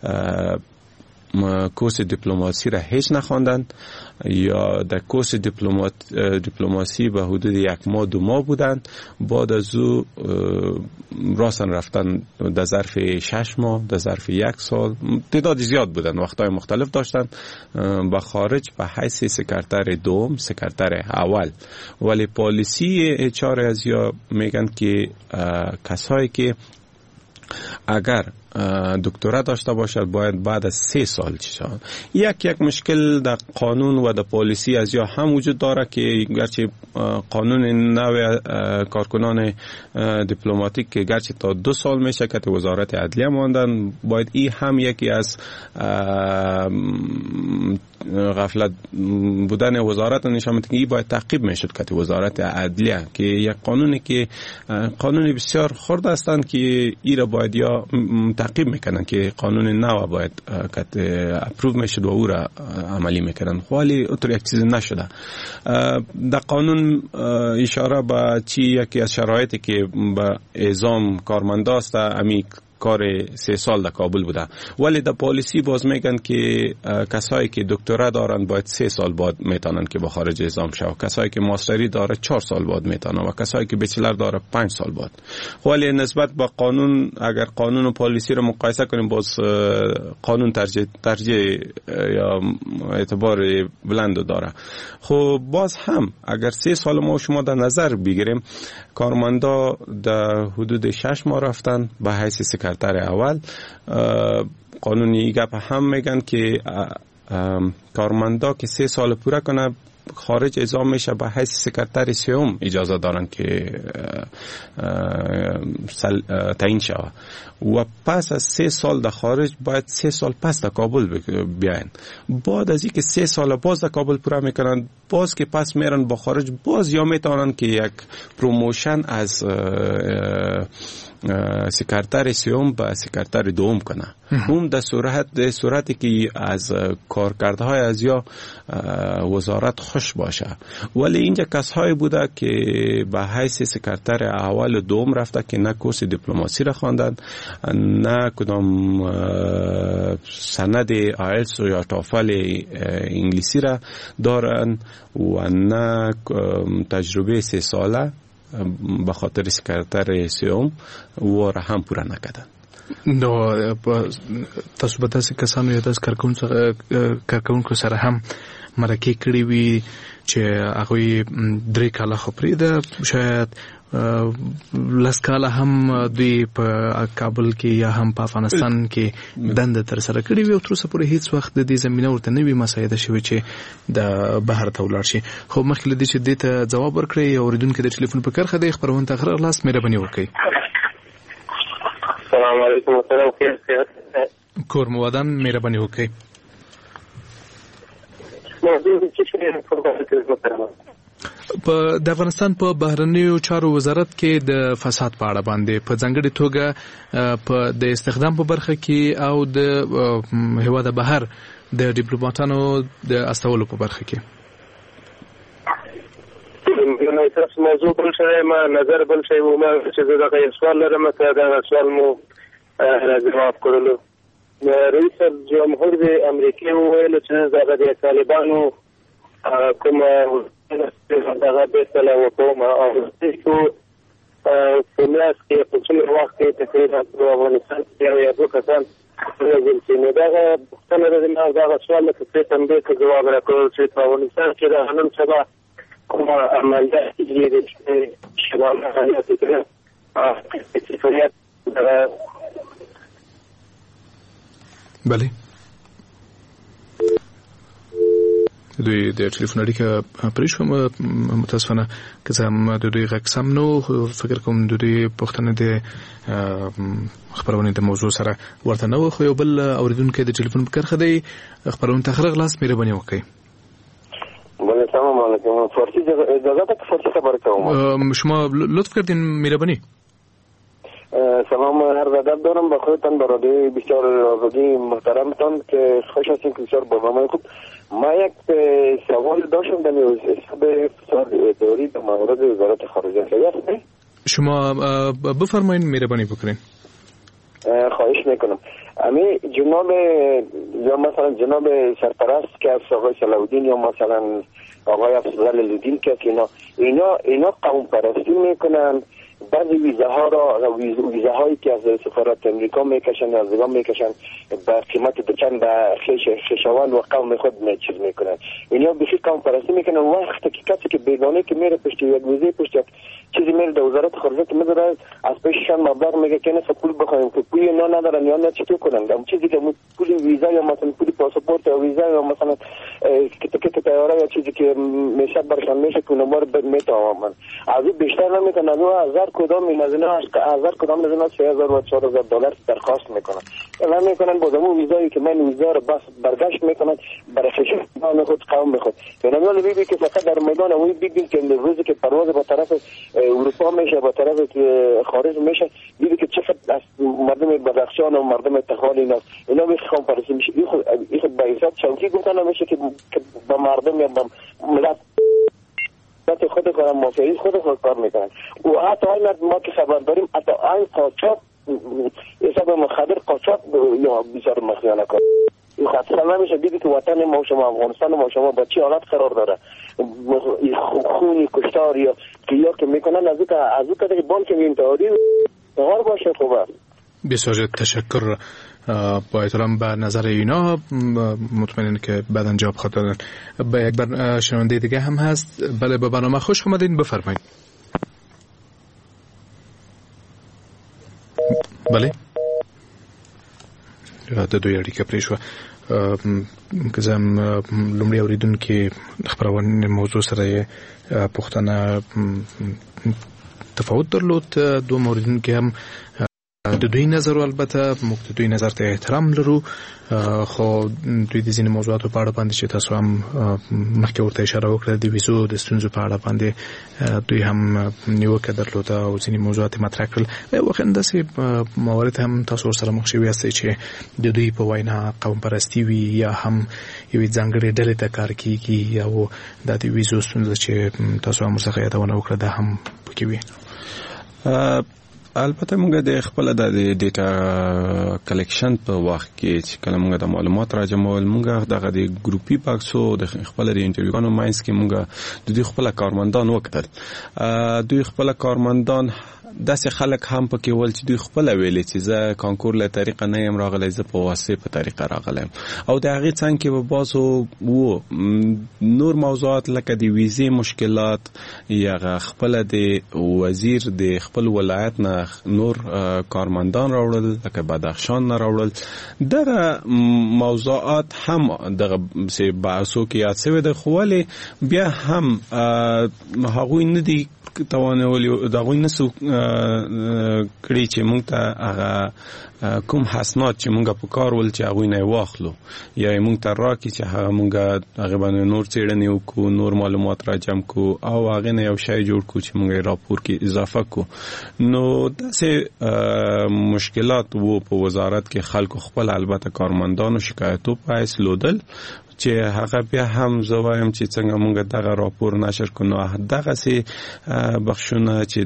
کورس دیپلماسی را هیچ نخواندند یا در کورس دیپلمات دیپلماسی به حدود یک ماه دو ماه بودند، بعد از او راستن رفتن در ظرف شش ماه در ظرف یک سال، تعداد زیاد بودند، وقتهای مختلف داشتند به خارج به حیث سکرتر دوم سکرتر اول. ولی پالیسی اچ آر از یا میگن که کسایی که اگر دکترا داشته باشد باید بعد از سه سال چیزا. یک یک مشکل در قانون و در پالیسی از یا هم وجود داره که گرچه قانون نو کارکنان دیپلماتیک که گرچه تا دو سال میشه که وزارت عدلیه ماندن، باید این هم یکی از غفلت بودن وزارت نشان میده که این باید تعقیب میشد که وزارت عدلیه که یک قانونی که قانونی بسیار خرد هستند که این را باید یا تعقیب میکنن که قانون نو باید که اپروو میشد و او را عملی میکنن، ولی اونطور یک چیز نشده. در قانون اشاره به چی یکی از شرایطی که به اعزام کارمندا است امی کار سه سال در کابل بوده، ولی در پالیسی باز میگن که کسایی که دکترا دارن باید سه سال بعد میتونن که به خارج اعزام شو، کسایی که ماستری داره چهار سال بعد میتونن و کسایی که بچلر داره پنج سال بعد. ولی نسبت به قانون اگر قانون و پالیسی رو مقایسه کنیم باز قانون ترجیح ترجیح یا اعتبار بلند داره. خب باز هم اگر سه سال ما شما در نظر بگیریم کارمندا در حدود شش ماه رفتن به حیث سکرتر اول. قانونی گپ هم میگن که کارمندا که سه سال پوره کنه خارج اعزام میشه به حیث سکرتر سوم اجازه دارن که تعیین شود و پس از سه سال در خارج باید سه سال پس در کابل بیاین. بعد از اینکه سه سال باز در کابل پوره میکنن باز که پس میرن با خارج باز یا میتونن که یک پروموشن از سکرتر سوم به سکرتر دوم کنه. اون در صورت صورتی که از کارکردهای از یا وزارت خوش باشه. ولی اینجا کسایی بوده که به حیث سکرتر اول و دوم رفته که نه کورس دیپلماسی را خواندند، نه کدام سند آیلتس یا توفل انگلیسی را دارن و نه تجربه سه ساله به خاطر سکرتر سوم و را هم پوره نکردن. نو تاسو به تاسو کسانو یا تاسو کارکونکو سره هم مرکه کړی وي چې هغوی درې کاله خو پرېږده، شاید لس کاله هم دوی په کابل کې یا هم په افغانستان کې دنده ترسره کړې وي او تر اوسه پورې هیڅ وخت د دې زمینه ورته نه وي مساعده شوې چې د بهر ته ولاړ شي. خو مخکې له دې چې دې ته ځواب ورکړئ یا اورېدونکي د ټلیفون په کرښه دی خپرونه ته غره لاس مهرباني وکړئ. السلام علیکم ورحمة الله. کور مو ودان مهرباني وکړئ. په د افغانستان په بهرنیو چارو وزارت کې د فساد په اړه باندې په ځانګړي توګه په د استخدام په برخه کې او د هیواد بهر د ډیپلوماټانو د استولو په برخه کې نو تاسو موضوع بل شي ما نظر بل شي و ما چې دا یو سوال لرم ته دا سوال مو جواب کړلو. رئیس جمهور د امریکا ویل چې د طالبانو کوم دغه بسله وکوم او چې په میاس کې په څومره وخت کې تقریبا په افغانستان کې یو یو کسان راځي چې نو دا پوښتنه ده نه دا سوال ته په تندې کې جواب راکړو چې په افغانستان کې د نن سبا کومه عملیات دي چې شباب عملیات کوي اه چې فریاد بله دوی د ټلیفون اړیکه پرې شوم متاسفانه که زم د دوی غږ سم نو فکر کوم د دوی پوښتنه د خبرونه د موضوع سره ورته نو خو یو بل اوریدونکو د ټلیفون په کرخه دی خبرونه تخرج غلاس مهرباني وکړئ. بله سلام علیکم فارسی اجازه ده که فارسی خبر کنم؟ شما لطف کردین مهربانی. سلام عرض ادب دارم به خودتان به رادیوی بسیار آزادی محترمتان که خوش هستیم که بسیار برنامه خوب. ما یک سوال داشتم در حساب فساد اداری در مورد وزارت خارجه هست. شما بفرمایید مهربانی بکنین. خواهش میکنم. امی جناب یا مثلا جناب سرپرست که از آقای صلاح الدین یا مثلا آقای افضل الدین که اینا اینا اینا قوم پرستی میکنن. بعضی ویزه ها را ویزه هایی که از سفارت امریکا میکشن از افغان میکشن با قیمت دوچند به خیش خیشاوند و قوم خود چیز میکنن. اینا بخی قوم پرستی میکنن. وقتی که کسی که بیگانه که میره پشت یک ویزه پشت یک چیزی میره در وزارت خارجه که میذاره از پیششان مبلغ میگه که نه پول بخوایم که پولی اینا ندارن یا نه چطور کنن. اون چیزی که پول ویزا یا مثلا پول پاسپورت یا ویزا یا مثلا تیکت طیاره یا چیزی که میشه برشان میشه که نمبر میتوامن از این بیشتر نمیکنن. از هزار کدام این از اینا هزار کدام از اینا سه هزار و چهار هزار دلار درخواست میکنن. اینا میکنن با دمو ویزایی که من ویزا رو بس برگشت میکنن برای خشم خود قوم خود. اینا میگن بیبی که فقط در میدان اون بیبی که روزی که پرواز با طرف اروپا میشه با طرف خارج میشه بیبی که چقدر از مردم بدخشان و مردم تخال اینا اینا میخوام پرسی میشه. این خود این خود به حساب چوکی گفتن میشه که با مردم یا با ملت خود خود کارم مافیایی خود خود کار میکنن. و حتی ما که خبر داریم حتی این قاچاق حساب مخدر قاچاق یا بسیار مخیانه کار. این خاطر نمیشه دیدی که وطن ما و شما افغانستان ما و شما با چی حالت قرار داره. خونی کشتار یا کیا که میکنن از او از او که بانک انتحاری غار باشه خوبه. بسیار تشکر. با احترام به نظر اینا مطمئنم که بعداً جواب خواهد دادن. با یک بر شنونده دیگه هم هست. بله به برنامه خوش آمدید بفرمایید. بله د دوی اړیکه پرې شوه که زه هم لومړی اورېدونکي خپرونې موضوع سره یې پوښتنه تفاوت درلود. دوم اورېدونکي هم د دوی نظر البته موږ د دوی نظر ته احترام لرو خو دوی د ځینې موضوعاتو په اړه باندې چې تاسو هم مخکې ورته اشاره وکړه د ویزو د ستونزو په اړه باندې دوی هم نیوکه درلوده او ځینې موضوعات مطرح کړل. واقعا داسې موارد هم تاسو ورسره مخ شوي یاستئ چې د دوی په وینا قوم پرستي وي یا هم یوې ځانګړې ډلې ته کار کیږي او دا د ویزو ستونزه چې تاسو هم ورڅخه یادونه وکړه دا هم پکې وي. البته موږ د خپل د ډیټا کلیکشن په وخت کې چې کله موږ د معلومات راجمول موږ دغه د ګروپي باکسو د خپل د انټرویوګانو ماینس کې موږ د دوی خپل کارمندان وکړل. دوی خپل کارمندان داسې خلک هم پکې ول چې دوی خپل ویلې چې زه کانکور له طریقه نه یم راغلی زه په واسطه په طریقه راغلم او د هغې څنګ کې به باسو وو نور موضوعات لکه د ویزې مشکلات یا خپل د وزیر د خپل ولایت نه نور کارمندان راوړل لکه بدخشان نه راوړل دغه موضوعات هم دغه سه بحثو کې یاد شوی د خو ولې بیا هم هغوی نه دي توانولي دغه نسو کړي چې موږ ته هغه کوم حسنات چې موږ په کار ول چې هغه نه واخلو یا موږ ته راکې چې هغه موږ هغه باندې نور څېړنې وکړو نور معلومات راجم کو او هغه نه یو شی جوړ کو چې موږ راپور کې اضافه کو. نو داسې مشکلات وو په وزارت کې خلکو خپل البته کارمندانو شکایتو پایس لودل چې هغه بیا هم زوایم چې څنګه موږ دغه راپور نشر کړو دغه سي بخښونه چې دغه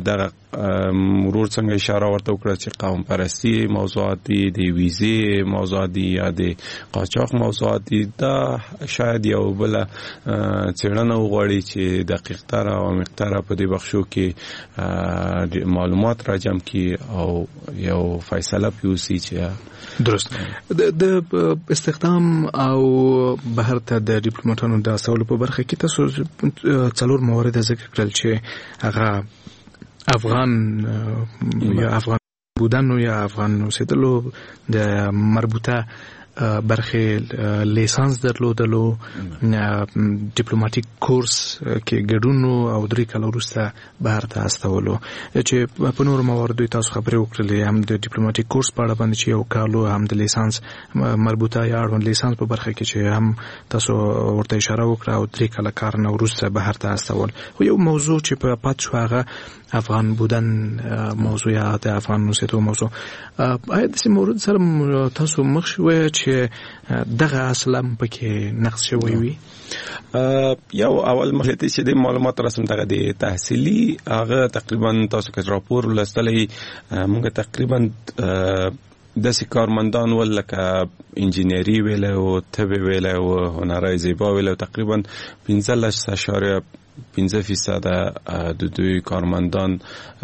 مرور څنګه اشاره ورته وکړه چې قوم پرستی موضوعات دي، د ویزې موضوعات دي یا د قاچاق موضوعات دي، دا شاید یو بل څېړنه وغواړي چې دقیق تر او عمیق تر په دې بخشو کې معلومات راجم کړي او یو فیصله پیوسي چې درست. د استخدام او بهر ته د ډیپلوماټانو د استولو په برخه کې تاسو څلور موارد ذکر کړل چې هغه افغان یا افغان بودن یا افغان اوسېدلو د مربوطه برخه لیسانس درلودلو، ډیپلوماټیک کورس کې ګډون او درې کال وروسته بهر ته استولو. چې په نورو مواردو تاسو خبرې وکړلې، هم د ډیپلوماټیک کورس په اړه باندې چې یو کال، هم د لیسانس مربوطه یا اړوند لیسانس په برخه کې چې هم تاسو ورته اشاره وکړه او درې کال کار نه وروسته بهر ته استول. خو یو موضوع چې په پات شو هغه افغان بودن موضوع یا د افغان اوسېدو موضوع. آیا داسې مورد سره تاسو مخ شوئ چې دغه اصلا پکې نقص شوی وي؟ یو اول مخکې چې د معلومات رسم دغه د تحصیلي هغه تقریبا تاسو کې راپور ولستلې، موږ تقریبا داسې کارمندان ول لکه انجینری ویل او طب ویل او هنرهای زیبا ویل، تقریبا پنځلس اشاریه پنځه فیصد د دوی کارمندان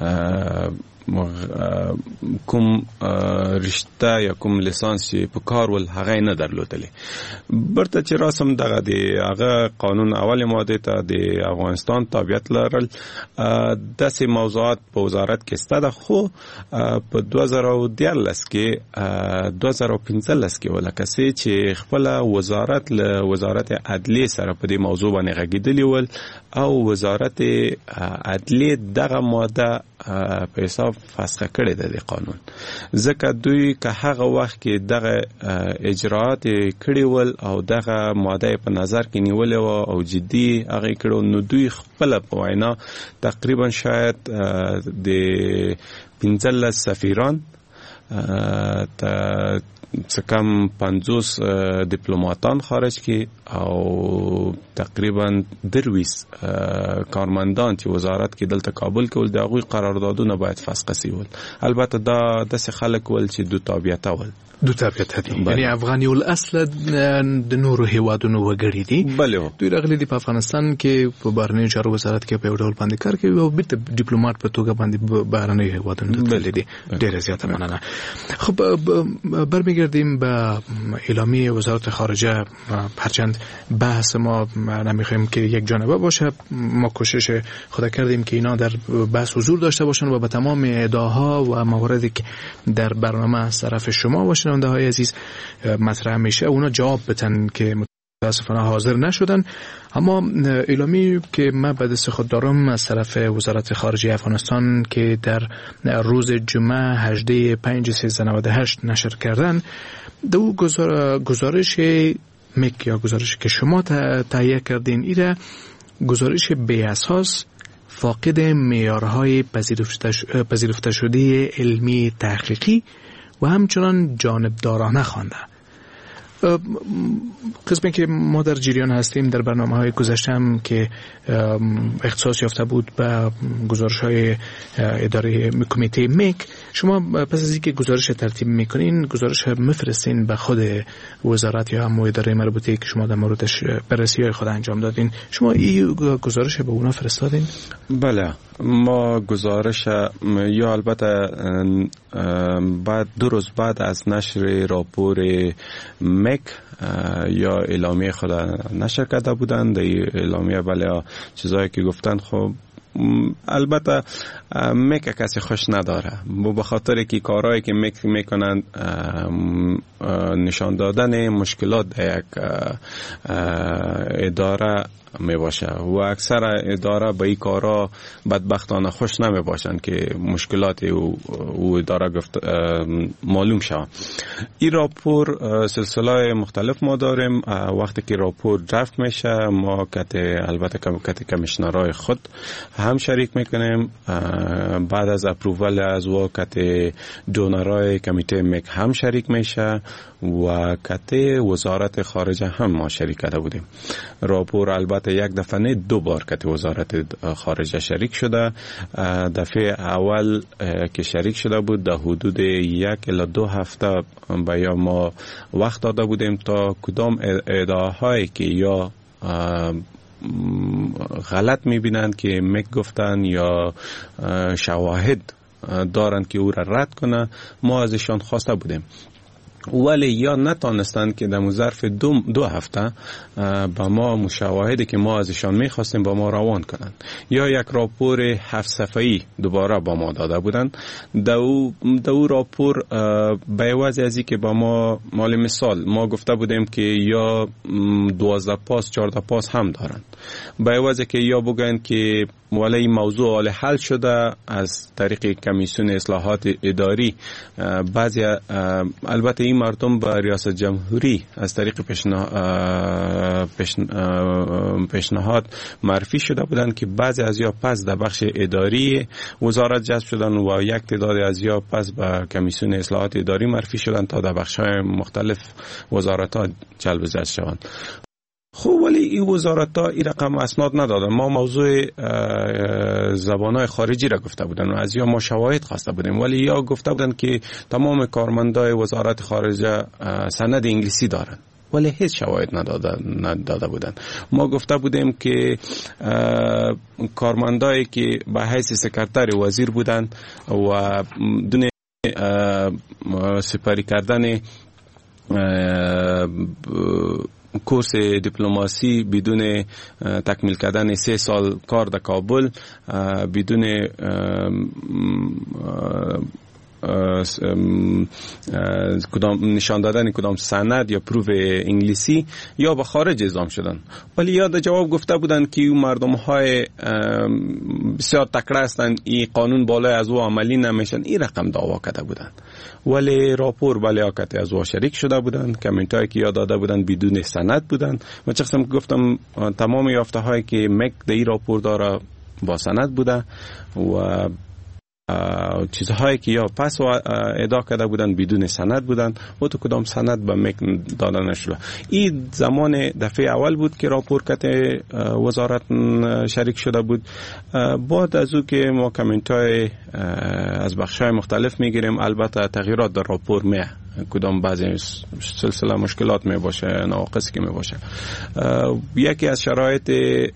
کوم رشته یا کوم لیسانس چې په کار ول هغه نه درلودلې. برته چې راسم دغه د هغه قانون اول ماده ته د افغانستان تابعیت لرل، داسې موضوعات په وزارت کې ستاده، خو په دوه زره دیارلس کې دوه زره پنځلس کې ولکه چې خپل وزارت له وزارت عدلیه سره په دې موضوع باندې غږیدلی ول او وزارت عدلیه دغه ماده په حساب فسخه کړی د قانون، ځکه دوی که هغه وخت کې دغه اجراءات کړي ول او دغه ماده په نظر کې نیولې و او جدي هغه کړو، نو دوی خپل په وینا تقریبا شاید د پنځلس سفیران ته څه کم پنځوس دیپلوماتان خارج کی او تقریبا درویس کارمندان چې وزارت کې دلته کابل کې ول د هغوی قراردادونه باید فسخ شي ول. البته دا داسې خلک ول چې دو تابعیت ول دو تابعیت دي، یعنی افغاني ول اصل د نورو هیوادونو وګړي دي. بله دوی راغلي دي په افغانستان کې په بهرنیو چارو وزارت کې په یو ډول باندې کار کوي او بیرته ډیپلوماټ په توګه باندې بهرنیو هیوادونو ته تللي دي. ډیره زیاته مننه. خب برمیگردیم به اعلامیه وزارت خارجه. هرچند بحث ما نمیخوایم که یک جانبه باشه، ما کوشش خود کردیم که اینا در بحث حضور داشته باشن و به تمام ادعاها و مواردی که در برنامه از طرف شما و شنونده های عزیز مطرح میشه اونا جواب بدن که متاسفانه حاضر نشدن. اما اعلامی که من به دست خود دارم از طرف وزارت خارجه افغانستان که در روز جمعه هجده پنج سیزده نود و هشت نشر کردن، دو گزارش مک یا گزارشی که شما تهیه کردین ایره گزارش بی اساس، فاقد معیارهای پذیرفته شده علمی تحقیقی و همچنان جانبدارانه خوانده. قسمی که ما در جریان هستیم در برنامه های گذشته هم که اختصاص یافته بود به گزارش های اداره کمیته مک، شما پس از اینکه گزارش ترتیب میکنین گزارش مفرستین به خود وزارت یا هم اداره مربوطه که شما در موردش بررسی های خود انجام دادین. شما این گزارش به اونا فرستادین؟ بله، ما گزارش یا البته بعد دو روز بعد از نشر راپور مک یا اعلامیه خود نشر کرده بودند. اعلامیه بله چیزایی که گفتن خب البته مک کسی خوش نداره، به خاطر که کارهایی که مک میکنند نشان دادن مشکلات در یک اداره می باشه و اکثر اداره به این کارا بدبختانه خوش نمی باشند که مشکلات او, او اداره گفت معلوم شود. این راپور سلسله مختلف ما داریم. وقتی که راپور درافت میشه ما کت البته کت کمیشنرای خود هم شریک میکنیم، بعد از اپرووال از و کت دونرای کمیته مک هم شریک میشه و کت وزارت خارجه هم ما شریک کرده بودیم. راپور البته البته یک دفعه نه، دو بار که وزارت خارجه شریک شده. دفعه اول که شریک شده بود در حدود یک الی دو هفته به یا ما وقت داده بودیم تا کدام ادعاهایی که یا غلط میبینند که مک گفتن یا شواهد دارند که او را رد کنه، ما ازشان خواسته بودیم، ولی یا نتانستند که در ظرف دو, دو هفته با ما مشاهده که ما ازشان میخواستیم با ما روان کنند، یا یک راپور هفت صفحه‌ای دوباره با ما داده بودند. در او, او راپور به عوض از این که با ما مال مثال ما گفته بودیم که یا دوازده پاس چهارده پاس هم دارند، به عوض که یا بگن که ولی این موضوع حال حل شده از طریق کمیسیون اصلاحات اداری، بعضی البته این مردم به ریاست جمهوری از طریق پیشنهاد معرفی شده بودند که بعضی از یا پس در بخش اداری وزارت جذب شدن و یک تعداد از یا پس به کمیسیون اصلاحات اداری معرفی شدن تا در بخش‌های مختلف وزارت ها جلب و جذب شوند. خب ولی این وزارت ها این رقم اسناد ندادن. ما موضوع زبانهای خارجی را گفته بودن و از یا ما شواهد خواسته بودیم، ولی یا گفته بودن که تمام کارمندای وزارت خارجه سند انگلیسی دارن، ولی هیچ شواهد نداده, نداده بودن. ما گفته بودیم که کارمندایی که به حیث سکرتر وزیر بودن و دون سپری کردن کورس دیپلماسی بدون تکمیل کردن سه سال کار در کابل، بدون کدام نشان دادن کدام سند یا پروف انگلیسی یا به خارج اعزام شدن، ولی یاد جواب گفته بودن که اون مردم های بسیار تکړه هستند، این قانون بالای از او عملی نمیشن، این رقم دعوا کرده بودن. ولی راپور بلیاکت از او شریک شده بودن، کامنت هایی که یاد داده بودن بدون سند بودن. من چقدر گفتم تمام یافته هایی که مک در این راپور داره با سند بوده و چیزهایی که یا پس ادعا کرده بودن بدون سند بودن و تو کدام سند به مک داده نشده. این زمان دفعه اول بود که راپورکت وزارت شریک شده بود. بعد از او که ما کامنت های از بخش‌های مختلف میگیریم، البته تغییرات در راپور می کدام بعضی سلسله مشکلات می باشه، نواقصی که می باشه. یکی از شرایط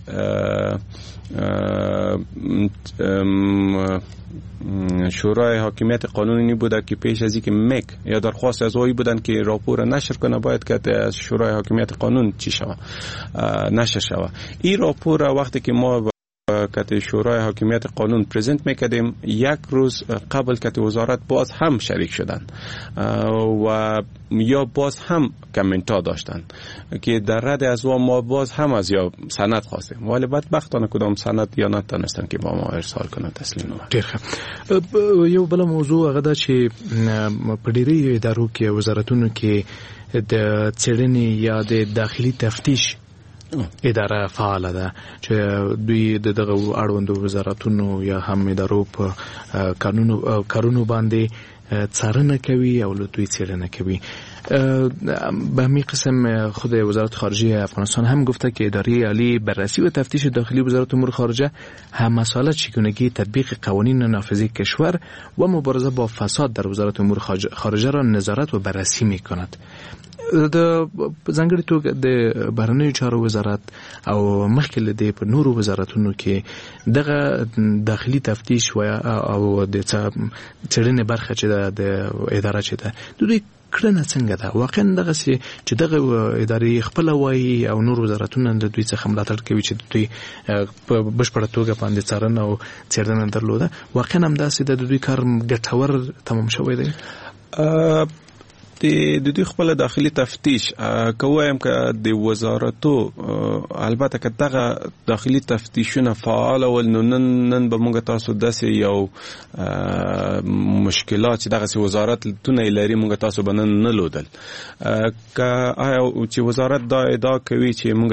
شورای حاکمیت قانونی بوده که پیش از اینکه مک یا درخواست از اوی بودن که راپور نشر کنه باید که از شورای حاکمیت قانون چی شوه نشر شوه. این راپور وقتی که ما که شورای حاکمیت قانون پرزنت میکردیم، یک روز قبل که وزارت باز هم شریک شدن و یا باز هم کامنت ها داشتن که در رد از او ما باز هم از یا سند خواستیم، ولی بدبختانه کدام سند یا نتونستن که با ما ارسال کنن تسلیم نمونه. ډیر ښه. یو بل موضوع هغه ده چې په ډیری ادارو کې وزارتونو کې د څېړنې یا د داخلي تفتیش اداره فعاله ده چې دوی د دغه اړوندو وزارتونو یا هم ادارو په قانونو کارونو باندې څارنه کوي او له دوی څېړنه کوي. به همین قسم خود وزارت خارجه افغانستان هم گفته که اداره عالی بررسی و تفتیش داخلی وزارت امور خارجه هم مسئله چگونگی تطبیق قوانین نافذه کشور و مبارزه با فساد در وزارت امور خارجه را نظارت و بررسی میکند. د ځانګړي توګه د بهرنیو چارو وزارت او مخکې له دې په نورو وزارتونو کې دغه داخلي تفتیش و او د څېړنې برخه چې د اداره چې ده د دوی کړنه څنګه ده؟ واقعا دغه چې دغه ادارې خپل وایي او نور وزارتونه د دوی څخه ملاتړ کوي چې دوی په بشپړه توګه باندې څارنه او څېړنه درلوده، واقعا هم داسې د دوی کار ګټور تمام شوی دی؟ د دوی خپل داخلي تفتیش کوم که د وزارتو البته که دغه داخلي تفتیشونه فعال ول نو نن نن به موږ تاسو داسې یو مشکلات چې دغه وزارت تونه لري موږ تاسو به نن نه لودل که آیا چې وزارت دا ادعا کوي چې موږ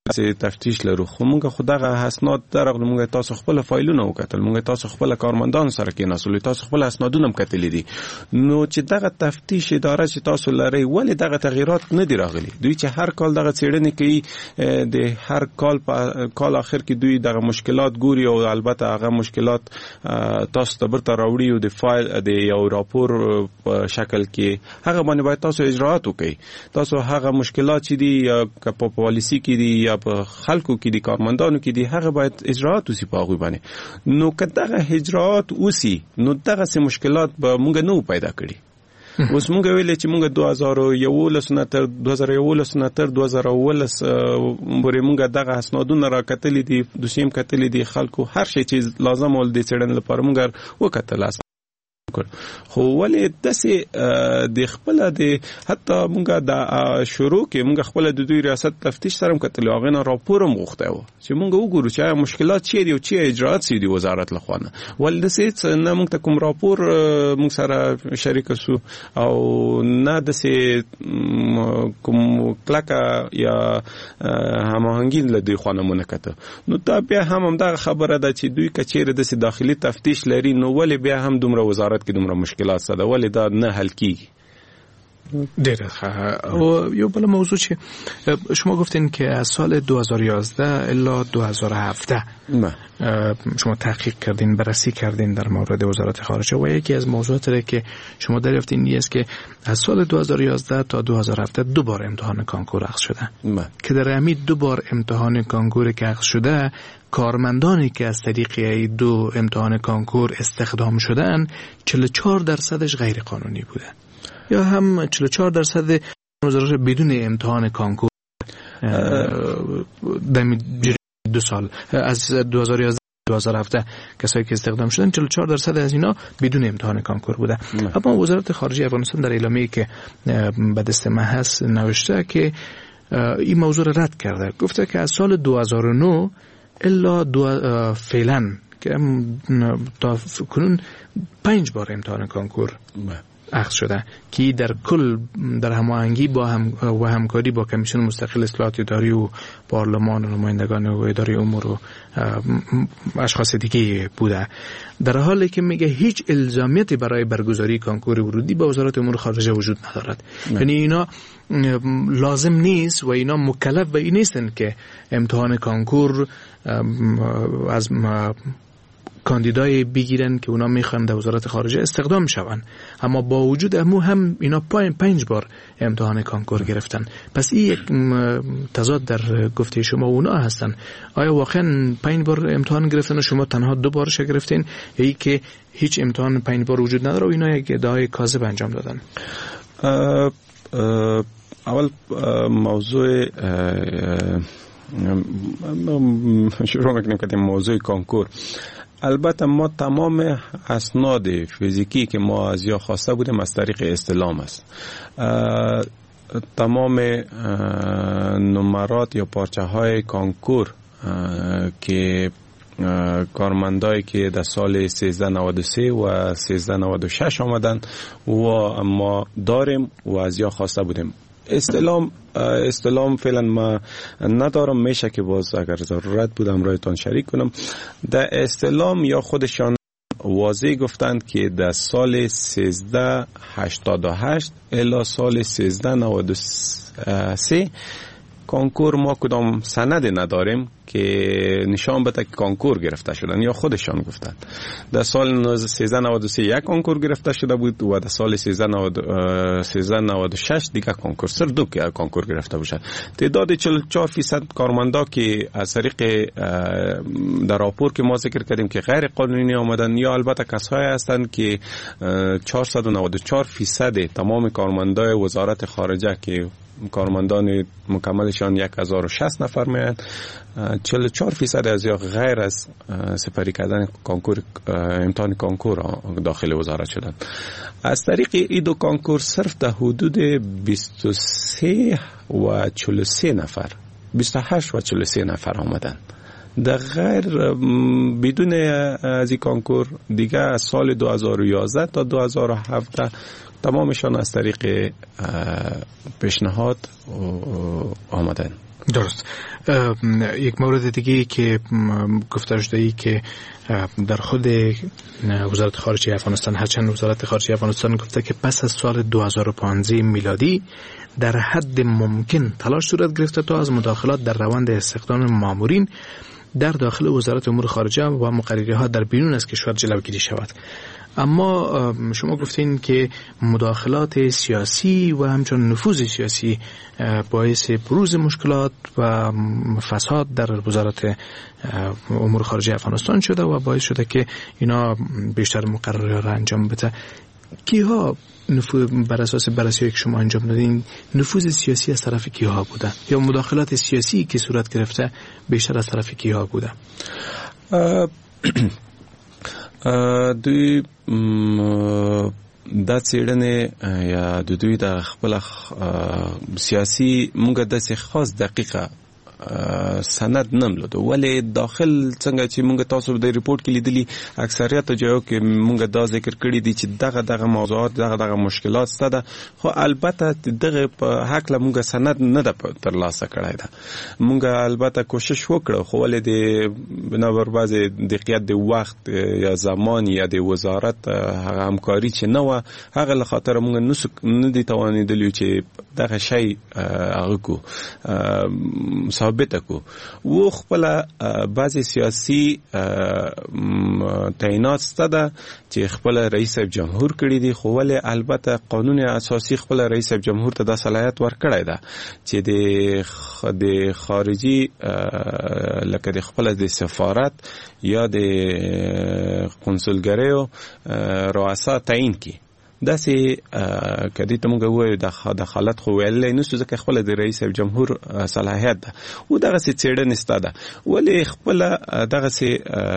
تفتیش لرو خو مونږ خدغه اسناد درغله مونږ تاسو خپل فایلونه وکتل مونږ تاسو خپل کارمندان سره کې نسول تاسو خپل اسنادونه کتل دي نو چې دغه تفتیش اداره چې تاسو لري ولې دغه تغیرات نه دی راغلي دوی چې هر کال دغه څېړنې کوي د هر کال په کال اخر کې دوی دغه مشکلات ګوري او البته هغه مشکلات تاسو ته برته راوړي او د فایل د یو راپور په شکل کې هغه باندې باید تاسو اجراات وکړئ تاسو هغه مشکلات چې دي یا په پالیسی کې دي یا په خلکو کې دي کارمندانو کې دي هغه باید اجراات وسی په هغه باندې نو که دغه اجراات وسی نو دغه سه مشکلات به مونږ نه پیدا کړي اوس مونږ ویل چې مونږ دوه هزار او یولس نه تر دوه هزار او یولس نه تر دوه هزار او ولس پورې مونږ دغه اسنادونه راکتلې دي دوسیم کتلې دي خلکو هر شي چې لازم ول دي څېړنې لپاره مونږ وکتل خو ولې داسې د خپل د حتی مونږه د شروع کې مونږ خپل د دوی ریاست تفتیش سره کتل هغه نه راپور هم غوښته و چې مونږ وګورو چې مشکلات چی دي او چی اجرات سي دي وزارت لخوا نه ول داسې نه مونږ ته کوم راپور مونږ سره شریک سو او نه داسې کوم کلاکا یا هماهنګي له دوی خوا نه مونږ کته نو دا بیا هم هم دا خبره ده چې دوی کچېره داسې داخلي تفتیش لري نو ولې بیا هم دومره وزارت کې دومره مشکلات سره ولې دا نه حل کیږي ډېر ښه او یو بل موضوع چې شما گفتین که از سال دو هزار و یازده الی دو هزار و هفده شما تحقیق کردین بررسی کردین در مورد وزارت خارجه و یکی از موضوعاتی را که شما دریافتین این است که از سال دو هزار و یازده تا دو هزار و هفده دو بار امتحان کنکور اخذ شده که در همین دو بار امتحان کنکور که اخذ شده کارمندانی که از طریق دو امتحان کنکور استخدام شدن چهل و چهار درصدش غیر قانونی بوده یا هم چهل و چهار درصد وزارت بدون امتحان کنکور در دو سال از دو هزار و یازده دو هزار و هفده کسایی که استخدام شدن چهل و چهار درصد از اینا بدون امتحان کنکور بوده. اما وزارت خارجه افغانستان در اعلامیه‌ای که به دست من هست نوشته که این موضوع را رد کرده، گفته که از سال دو هزار و نه الا دو فعلا که تا کنون پنج بار امتحان کنکور اخذ شده که در کل در هماهنگی با هم و همکاری با کمیسیون مستقل اصلاحات اداری و پارلمان و نمایندگان و اداره امور و اشخاص دیگه بوده، در حالی که میگه هیچ الزامیتی برای برگزاری کنکور ورودی با وزارت امور خارجه وجود ندارد. یعنی اینا لازم نیست و اینا مکلف به این نیستن که امتحان کنکور از کاندیدای بگیرن که اونا میخوان در وزارت خارجه استخدام شون، اما با وجود امو هم اینا پنج, پنج بار امتحان کنکور گرفتن. پس این یک تضاد در گفته شما اونا هستن. آیا واقعا پنج بار امتحان گرفتن و شما تنها دو بارش گرفتین، یا ای که هیچ امتحان پنج بار وجود نداره و اینا یک ادعای کاذب انجام دادن؟ اه اه اول موضوع شروع میکنیم که موضوع کنکور. البته ما تمام اسناد فیزیکی که ما از یا خواسته بودیم از طریق استلام است. تمام نمرات یا پارچه های کنکور که کارمندایی که در سال سیزده نود و سه و سیزده نود و شش آمدن و ما داریم و از یا خواسته بودیم. استلام استلام فعلا ما ندارم، میشه که باز اگر ضرورت بود همراهتان شریک کنم. در استلام یا خودشان واضح گفتند که در سال سیزده هشتاد و هشت الی سال سیزده نود و سه کنکور ما کدام سند نداریم که نشان بده که کنکور گرفته شدن، یا خودشان گفتند. در سال سیزده نود و سه یک کنکور گرفته شده بود و در سال سیزده نود و شش دیگه کنکور سر دو که کنکور گرفته باشد. تعداد چهل و چهار درصد کارمندا که از طریق در راپور که ما ذکر کردیم که غیر قانونی آمدن، یا البته کسایی هستند که چهارصد و نود و چهار درصد تمام کارمندای وزارت خارجه که کارمندان مکملشان یک هزار و شصت نفر میند، چهل و چهار درصد از یا غیر از سپری کردن کنکور امتحان کنکور داخل وزارت شدند. از طریق این دو کنکور صرف در حدود بیست و سه و چهل و سه نفر بیست و هشت و چهل و سه نفر آمدند. در غیر بدون از این کنکور دیگه از سال دو هزار و یازده تا دو هزار و هفده تمامشان از طریق پیشنهاد آمدن. درست. یک مورد دیگه که گفته شده که در خود وزارت خارجه افغانستان، هرچند وزارت خارجه افغانستان گفته که پس از سال دو هزار و پانزده میلادی در حد ممکن تلاش صورت گرفته تا از مداخلات در روند استخدام مامورین در داخل وزارت امور خارجه و مقرریها در بیرون از کشور جلوگیری شود. اما شما گفتین که مداخلات سیاسی و همچنین نفوذ سیاسی باعث بروز مشکلات و فساد در وزارت امور خارجه افغانستان شده و باعث شده که اینا بیشتر مقررات را انجام بده. کیها نفوذ بر اساس بررسی که شما انجام دادین نفوذ سیاسی از طرف کیها بوده یا مداخلات سیاسی که صورت گرفته بیشتر از طرف کیها بوده؟ دوی دا څېړنې یا د دوی د خپل سیاسي مونږ داسې خاص دقیقه سند نه لرو، ولی داخل څنګه چې مونږ تاسو د ریپورت کې لیدلی اکثریت جایو کې مونږ دا ذکر کړی دي چې دغه دغه موضوعات دغه دغه مشکلات ستده، خو البته دغه په حق له مونږ سند نه ده ترلاسه کړی ده. مونږ البته کوشش وکړو، خو ولې د بنابر بعضې دقیقت د وخت یا زمان یا د وزارت هغه همکاري چې نه وه، هغه له خاطره مونږ نه دي توانېدلي چې دغه شی هغه کو ثابت کو. و خپل بعضی سیاسی تعینات ستده چې خپل رئیس جمهور کړی دی، خو ولې البته قانون اساسی خپل رئیس جمهور ته د صلاحیت ورکړی ده چې د د خارجي لکه د خپل د سفارت یا د قنصلګریو رؤسا تعیین کی. داسې کدی ته موږ وایو د حالت خو ویلې نو څه ځکه خپل د رئیس جمهور صلاحیت ده او دغه څه څېړنې ستاده، ولې خپل دغه څه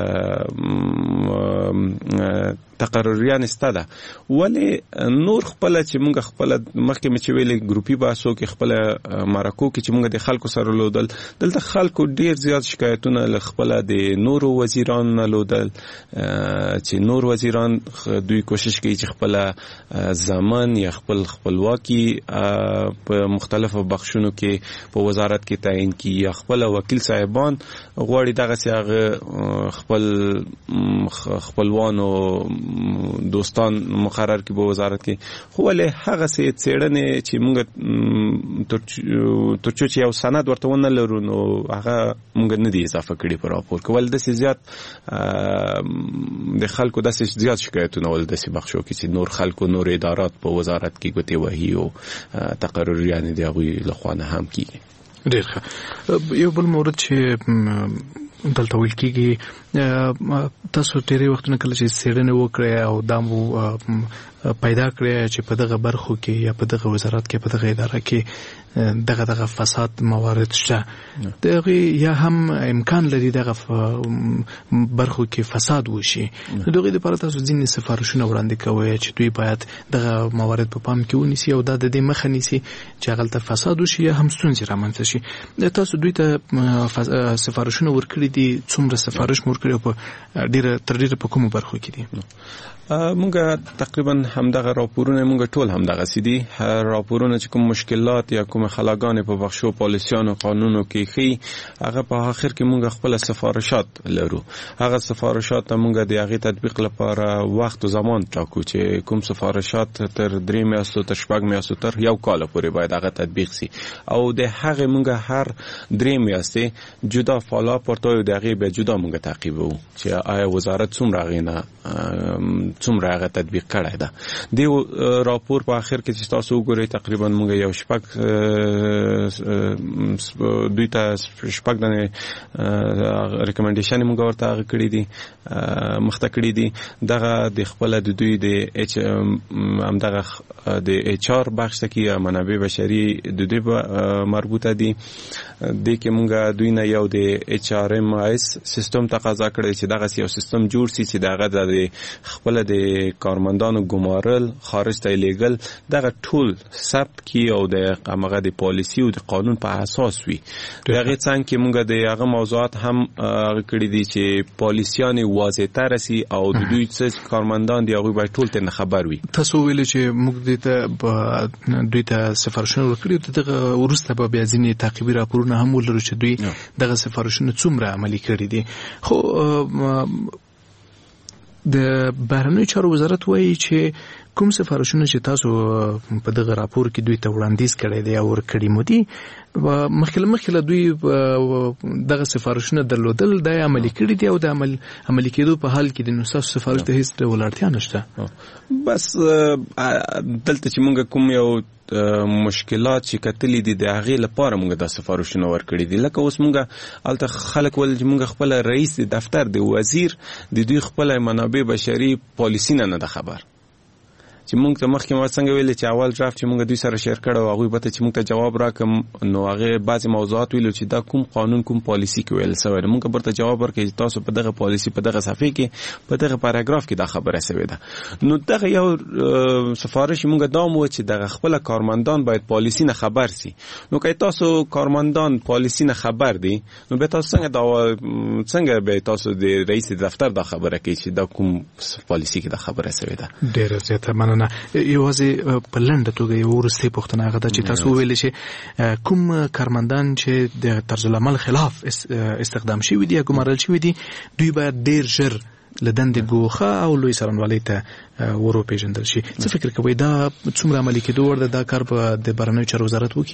تقرریان ستاده، ولی نور خپل چې موږ خپل مخکې مې چې ویلې ګروپي بحثو کې خپل مرکو کې چې موږ د خلکو سره لودل، دلته خلکو ډیر زیات شکایتونه له خپل د نورو وزیران نه لودل چې نور وزیران دوی کوشش کوي چې خپل زمان یا خپل خپلواکي په مختلفو بخشونو کې په وزارت کې تعیین کی یا خپل وکیل صاحبان غواړي دغه څنګه خپل خپلوانو دوستان مقرر کی په وزارت کې، خو ولې هغه څه څېړنې چې موږ ترڅو چې یو سند ورته ونه لرو نو هغه موږ نه دی اضافه کړي په راپور کې، ولې داسې زیات د خلکو داسې زیات شکایتونه ول داسې بخشو کې چې نور خلکو نور ادارات په وزارت کې ګوتې وهي او تقرریان دی هغوی له خوا نه هم کېږي. ډېر ښه. یو بل مورد چې دلته ویل کېږي تاسو ډېری وختونه کله چې څېړنې وکړئ او دا مو پیدا کړی چې په دغه برخو کې یا په دغه وزارت کې په دغه اداره کې دغه دغه فساد موارد شته، دغه یا هم امکان لري دغه برخو کې فساد وشي، نو دغه لپاره تاسو ځینې سفارشونه وړاندې کوئ چې دوی باید دغه موارد په پام کې ونیسي او دا د دې مخه نیسي چې هغلته فساد وشي یا هم ستونزې رامنځته شي. تاسو دوی ته سفارشونه ورکړي دي؟ څومره سفارش مو ورکړي او په ډېره تر ډېره په کومو برخو کې دي؟ مونږ تقریبا همدغه راپورونه مونږ ټول همدغه سیدي راپورونه چې کوم مشکلات یا کوم خلاګانې په بخشو پالیسیانو قانونو کې خي، هغه په اخر کې مونږ خپل سفارشات لرو. هغه سفارشات ته مونږ د هغه تطبیق لپاره وخت او زمان ټاکو چې کوم سفارشات تر درې میاشتو تر شپږ میاشتو تر یو کال پورې باید هغه تطبیق سي، او د هغه مونږ هر درې میاشتې جدا فالو اپ ورته د هغه به جدا مونږ تعقیبو چې آیا وزارت څومره غینه څومره هغه تطبیق کړی ده. دی راپور په اخر کې چې تاسو وګورئ تقریبا موږ یو شپږ دوی ته شپږ دنې ریکمنډیشن موږ ورته کړی دي مخته کړی دي. دغه د خپل د دوی د اچ ام دغه د اچ ار بخش کې منابع بشري د دوی مربوطه دي. د کې موږ دوی نه یو د اچ ار ام اس سیستم تقاضا کړی چې دغه یو سیستم جوړ شي چې دغه د خپل د کارمندانو ګمارنه ونوارل خارج ته لیګل دغه ټول ثبت کی او د هغه د پالیسی او د قانون په اساس وي. دغه څنګه کې موږ د هغه موضوعات هم کړی دي چې پالیسیان واضح تر سي او د دوی څخه کارمندان دی هغه به ټول ته خبر وي. تاسو ویل چې موږ د ته دوی ته سفارشونه ورکړي دغه ورسته به بیا ځینې تعقیبي راپورونه هم ولرو چې دوی دغه سفارشونه څومره عملي کړي دي. خو د بهرنیو چارو وزارت وایي چې کوم سفارشونه چې تاسو په دغه راپور کې دوی ته وړاندیز کړی دی او ورکړي مو دي مخکې مخکې دوی دغه سفارشونه درلودل د عملي کړي دي او د عمل عملي کېدو په حال کې د نو تاسو سفارش ته هیڅ ډول اړتیا نشته. بس دلته چې موږ کوم یو مشکلات چې کتلې دي د هغې لپاره موږ دا سفارشونه ورکړي دي. لکه اوس موږ هلته خلک ول چې موږ خپل رئیس دفتر د وزیر د دوی خپل منابع بشري پالیسی نه نه ده خبر چې موږ ته مخکې ما څنګه ویل چې اول ډرافت چې موږ دوی سره شیر کړو هغوی به ته چې موږ ته جواب راکړم نو هغې بعضې موضوعات ویلو چې دا کوم قانون کوم پالیسي کې ویل سوی ده. موږ به ورته جواب ورکړو چې تاسو په دغه پالیسي په دغه صفحې کې په دغه پاراګراف کې دا خبره سوې ده. نو دغه یو سفارش موږ دا مو چې دغه خپل کارمندان باید پالیسي نه خبر سي. نو که تاسو کارمندان پالیسي نه خبر دي نو به تاسو څنګه دا څنګه به تاسو د رئیس دفتر دا خبره کوي چې دا کوم پالیسي کې دا خبره سوې ده. ډېره زیاته مننه. یوازې په لنډه توګه یو وروستۍ پوښتنه هغه ده چې تاسو وویل چې کوم کارمندان چې د طرز العمل خلاف استخدام شوي دي یا ګمارل شوي دي دوی باید ډېر ژر له دندې ګوښه او لوی څارنوالۍ ته ور وپېژندل شي. څه فکر کوئ دا څومره عملي کېدو وړ ده دا کار به د بهرنیو چارو وزارت وکړي؟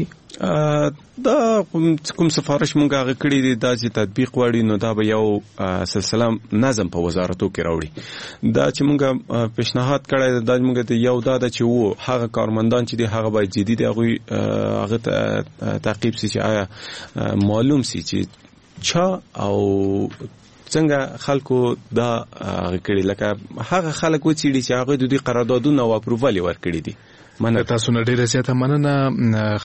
دا کوم سفارش موږ هغه کړي دي دا چې تطبیق غواړي نو دا به یو سلسله نظم په وزارتو کې راوړي. دا چې موږ پیشنهاد کړی دا موږ ته یو دا ده چې و هغه کارمندان چې دي هغه باید جدي دي هغوی هغه تعقیب سي چې آیا معلوم سي چې چا او څنګه خلکو دا کړي لکه هغه خلک وڅېړي چې هغه د دوی قراردادونه او اپروval ورکړي دي. مننه. تاسو نه ډېره زیاته مننه.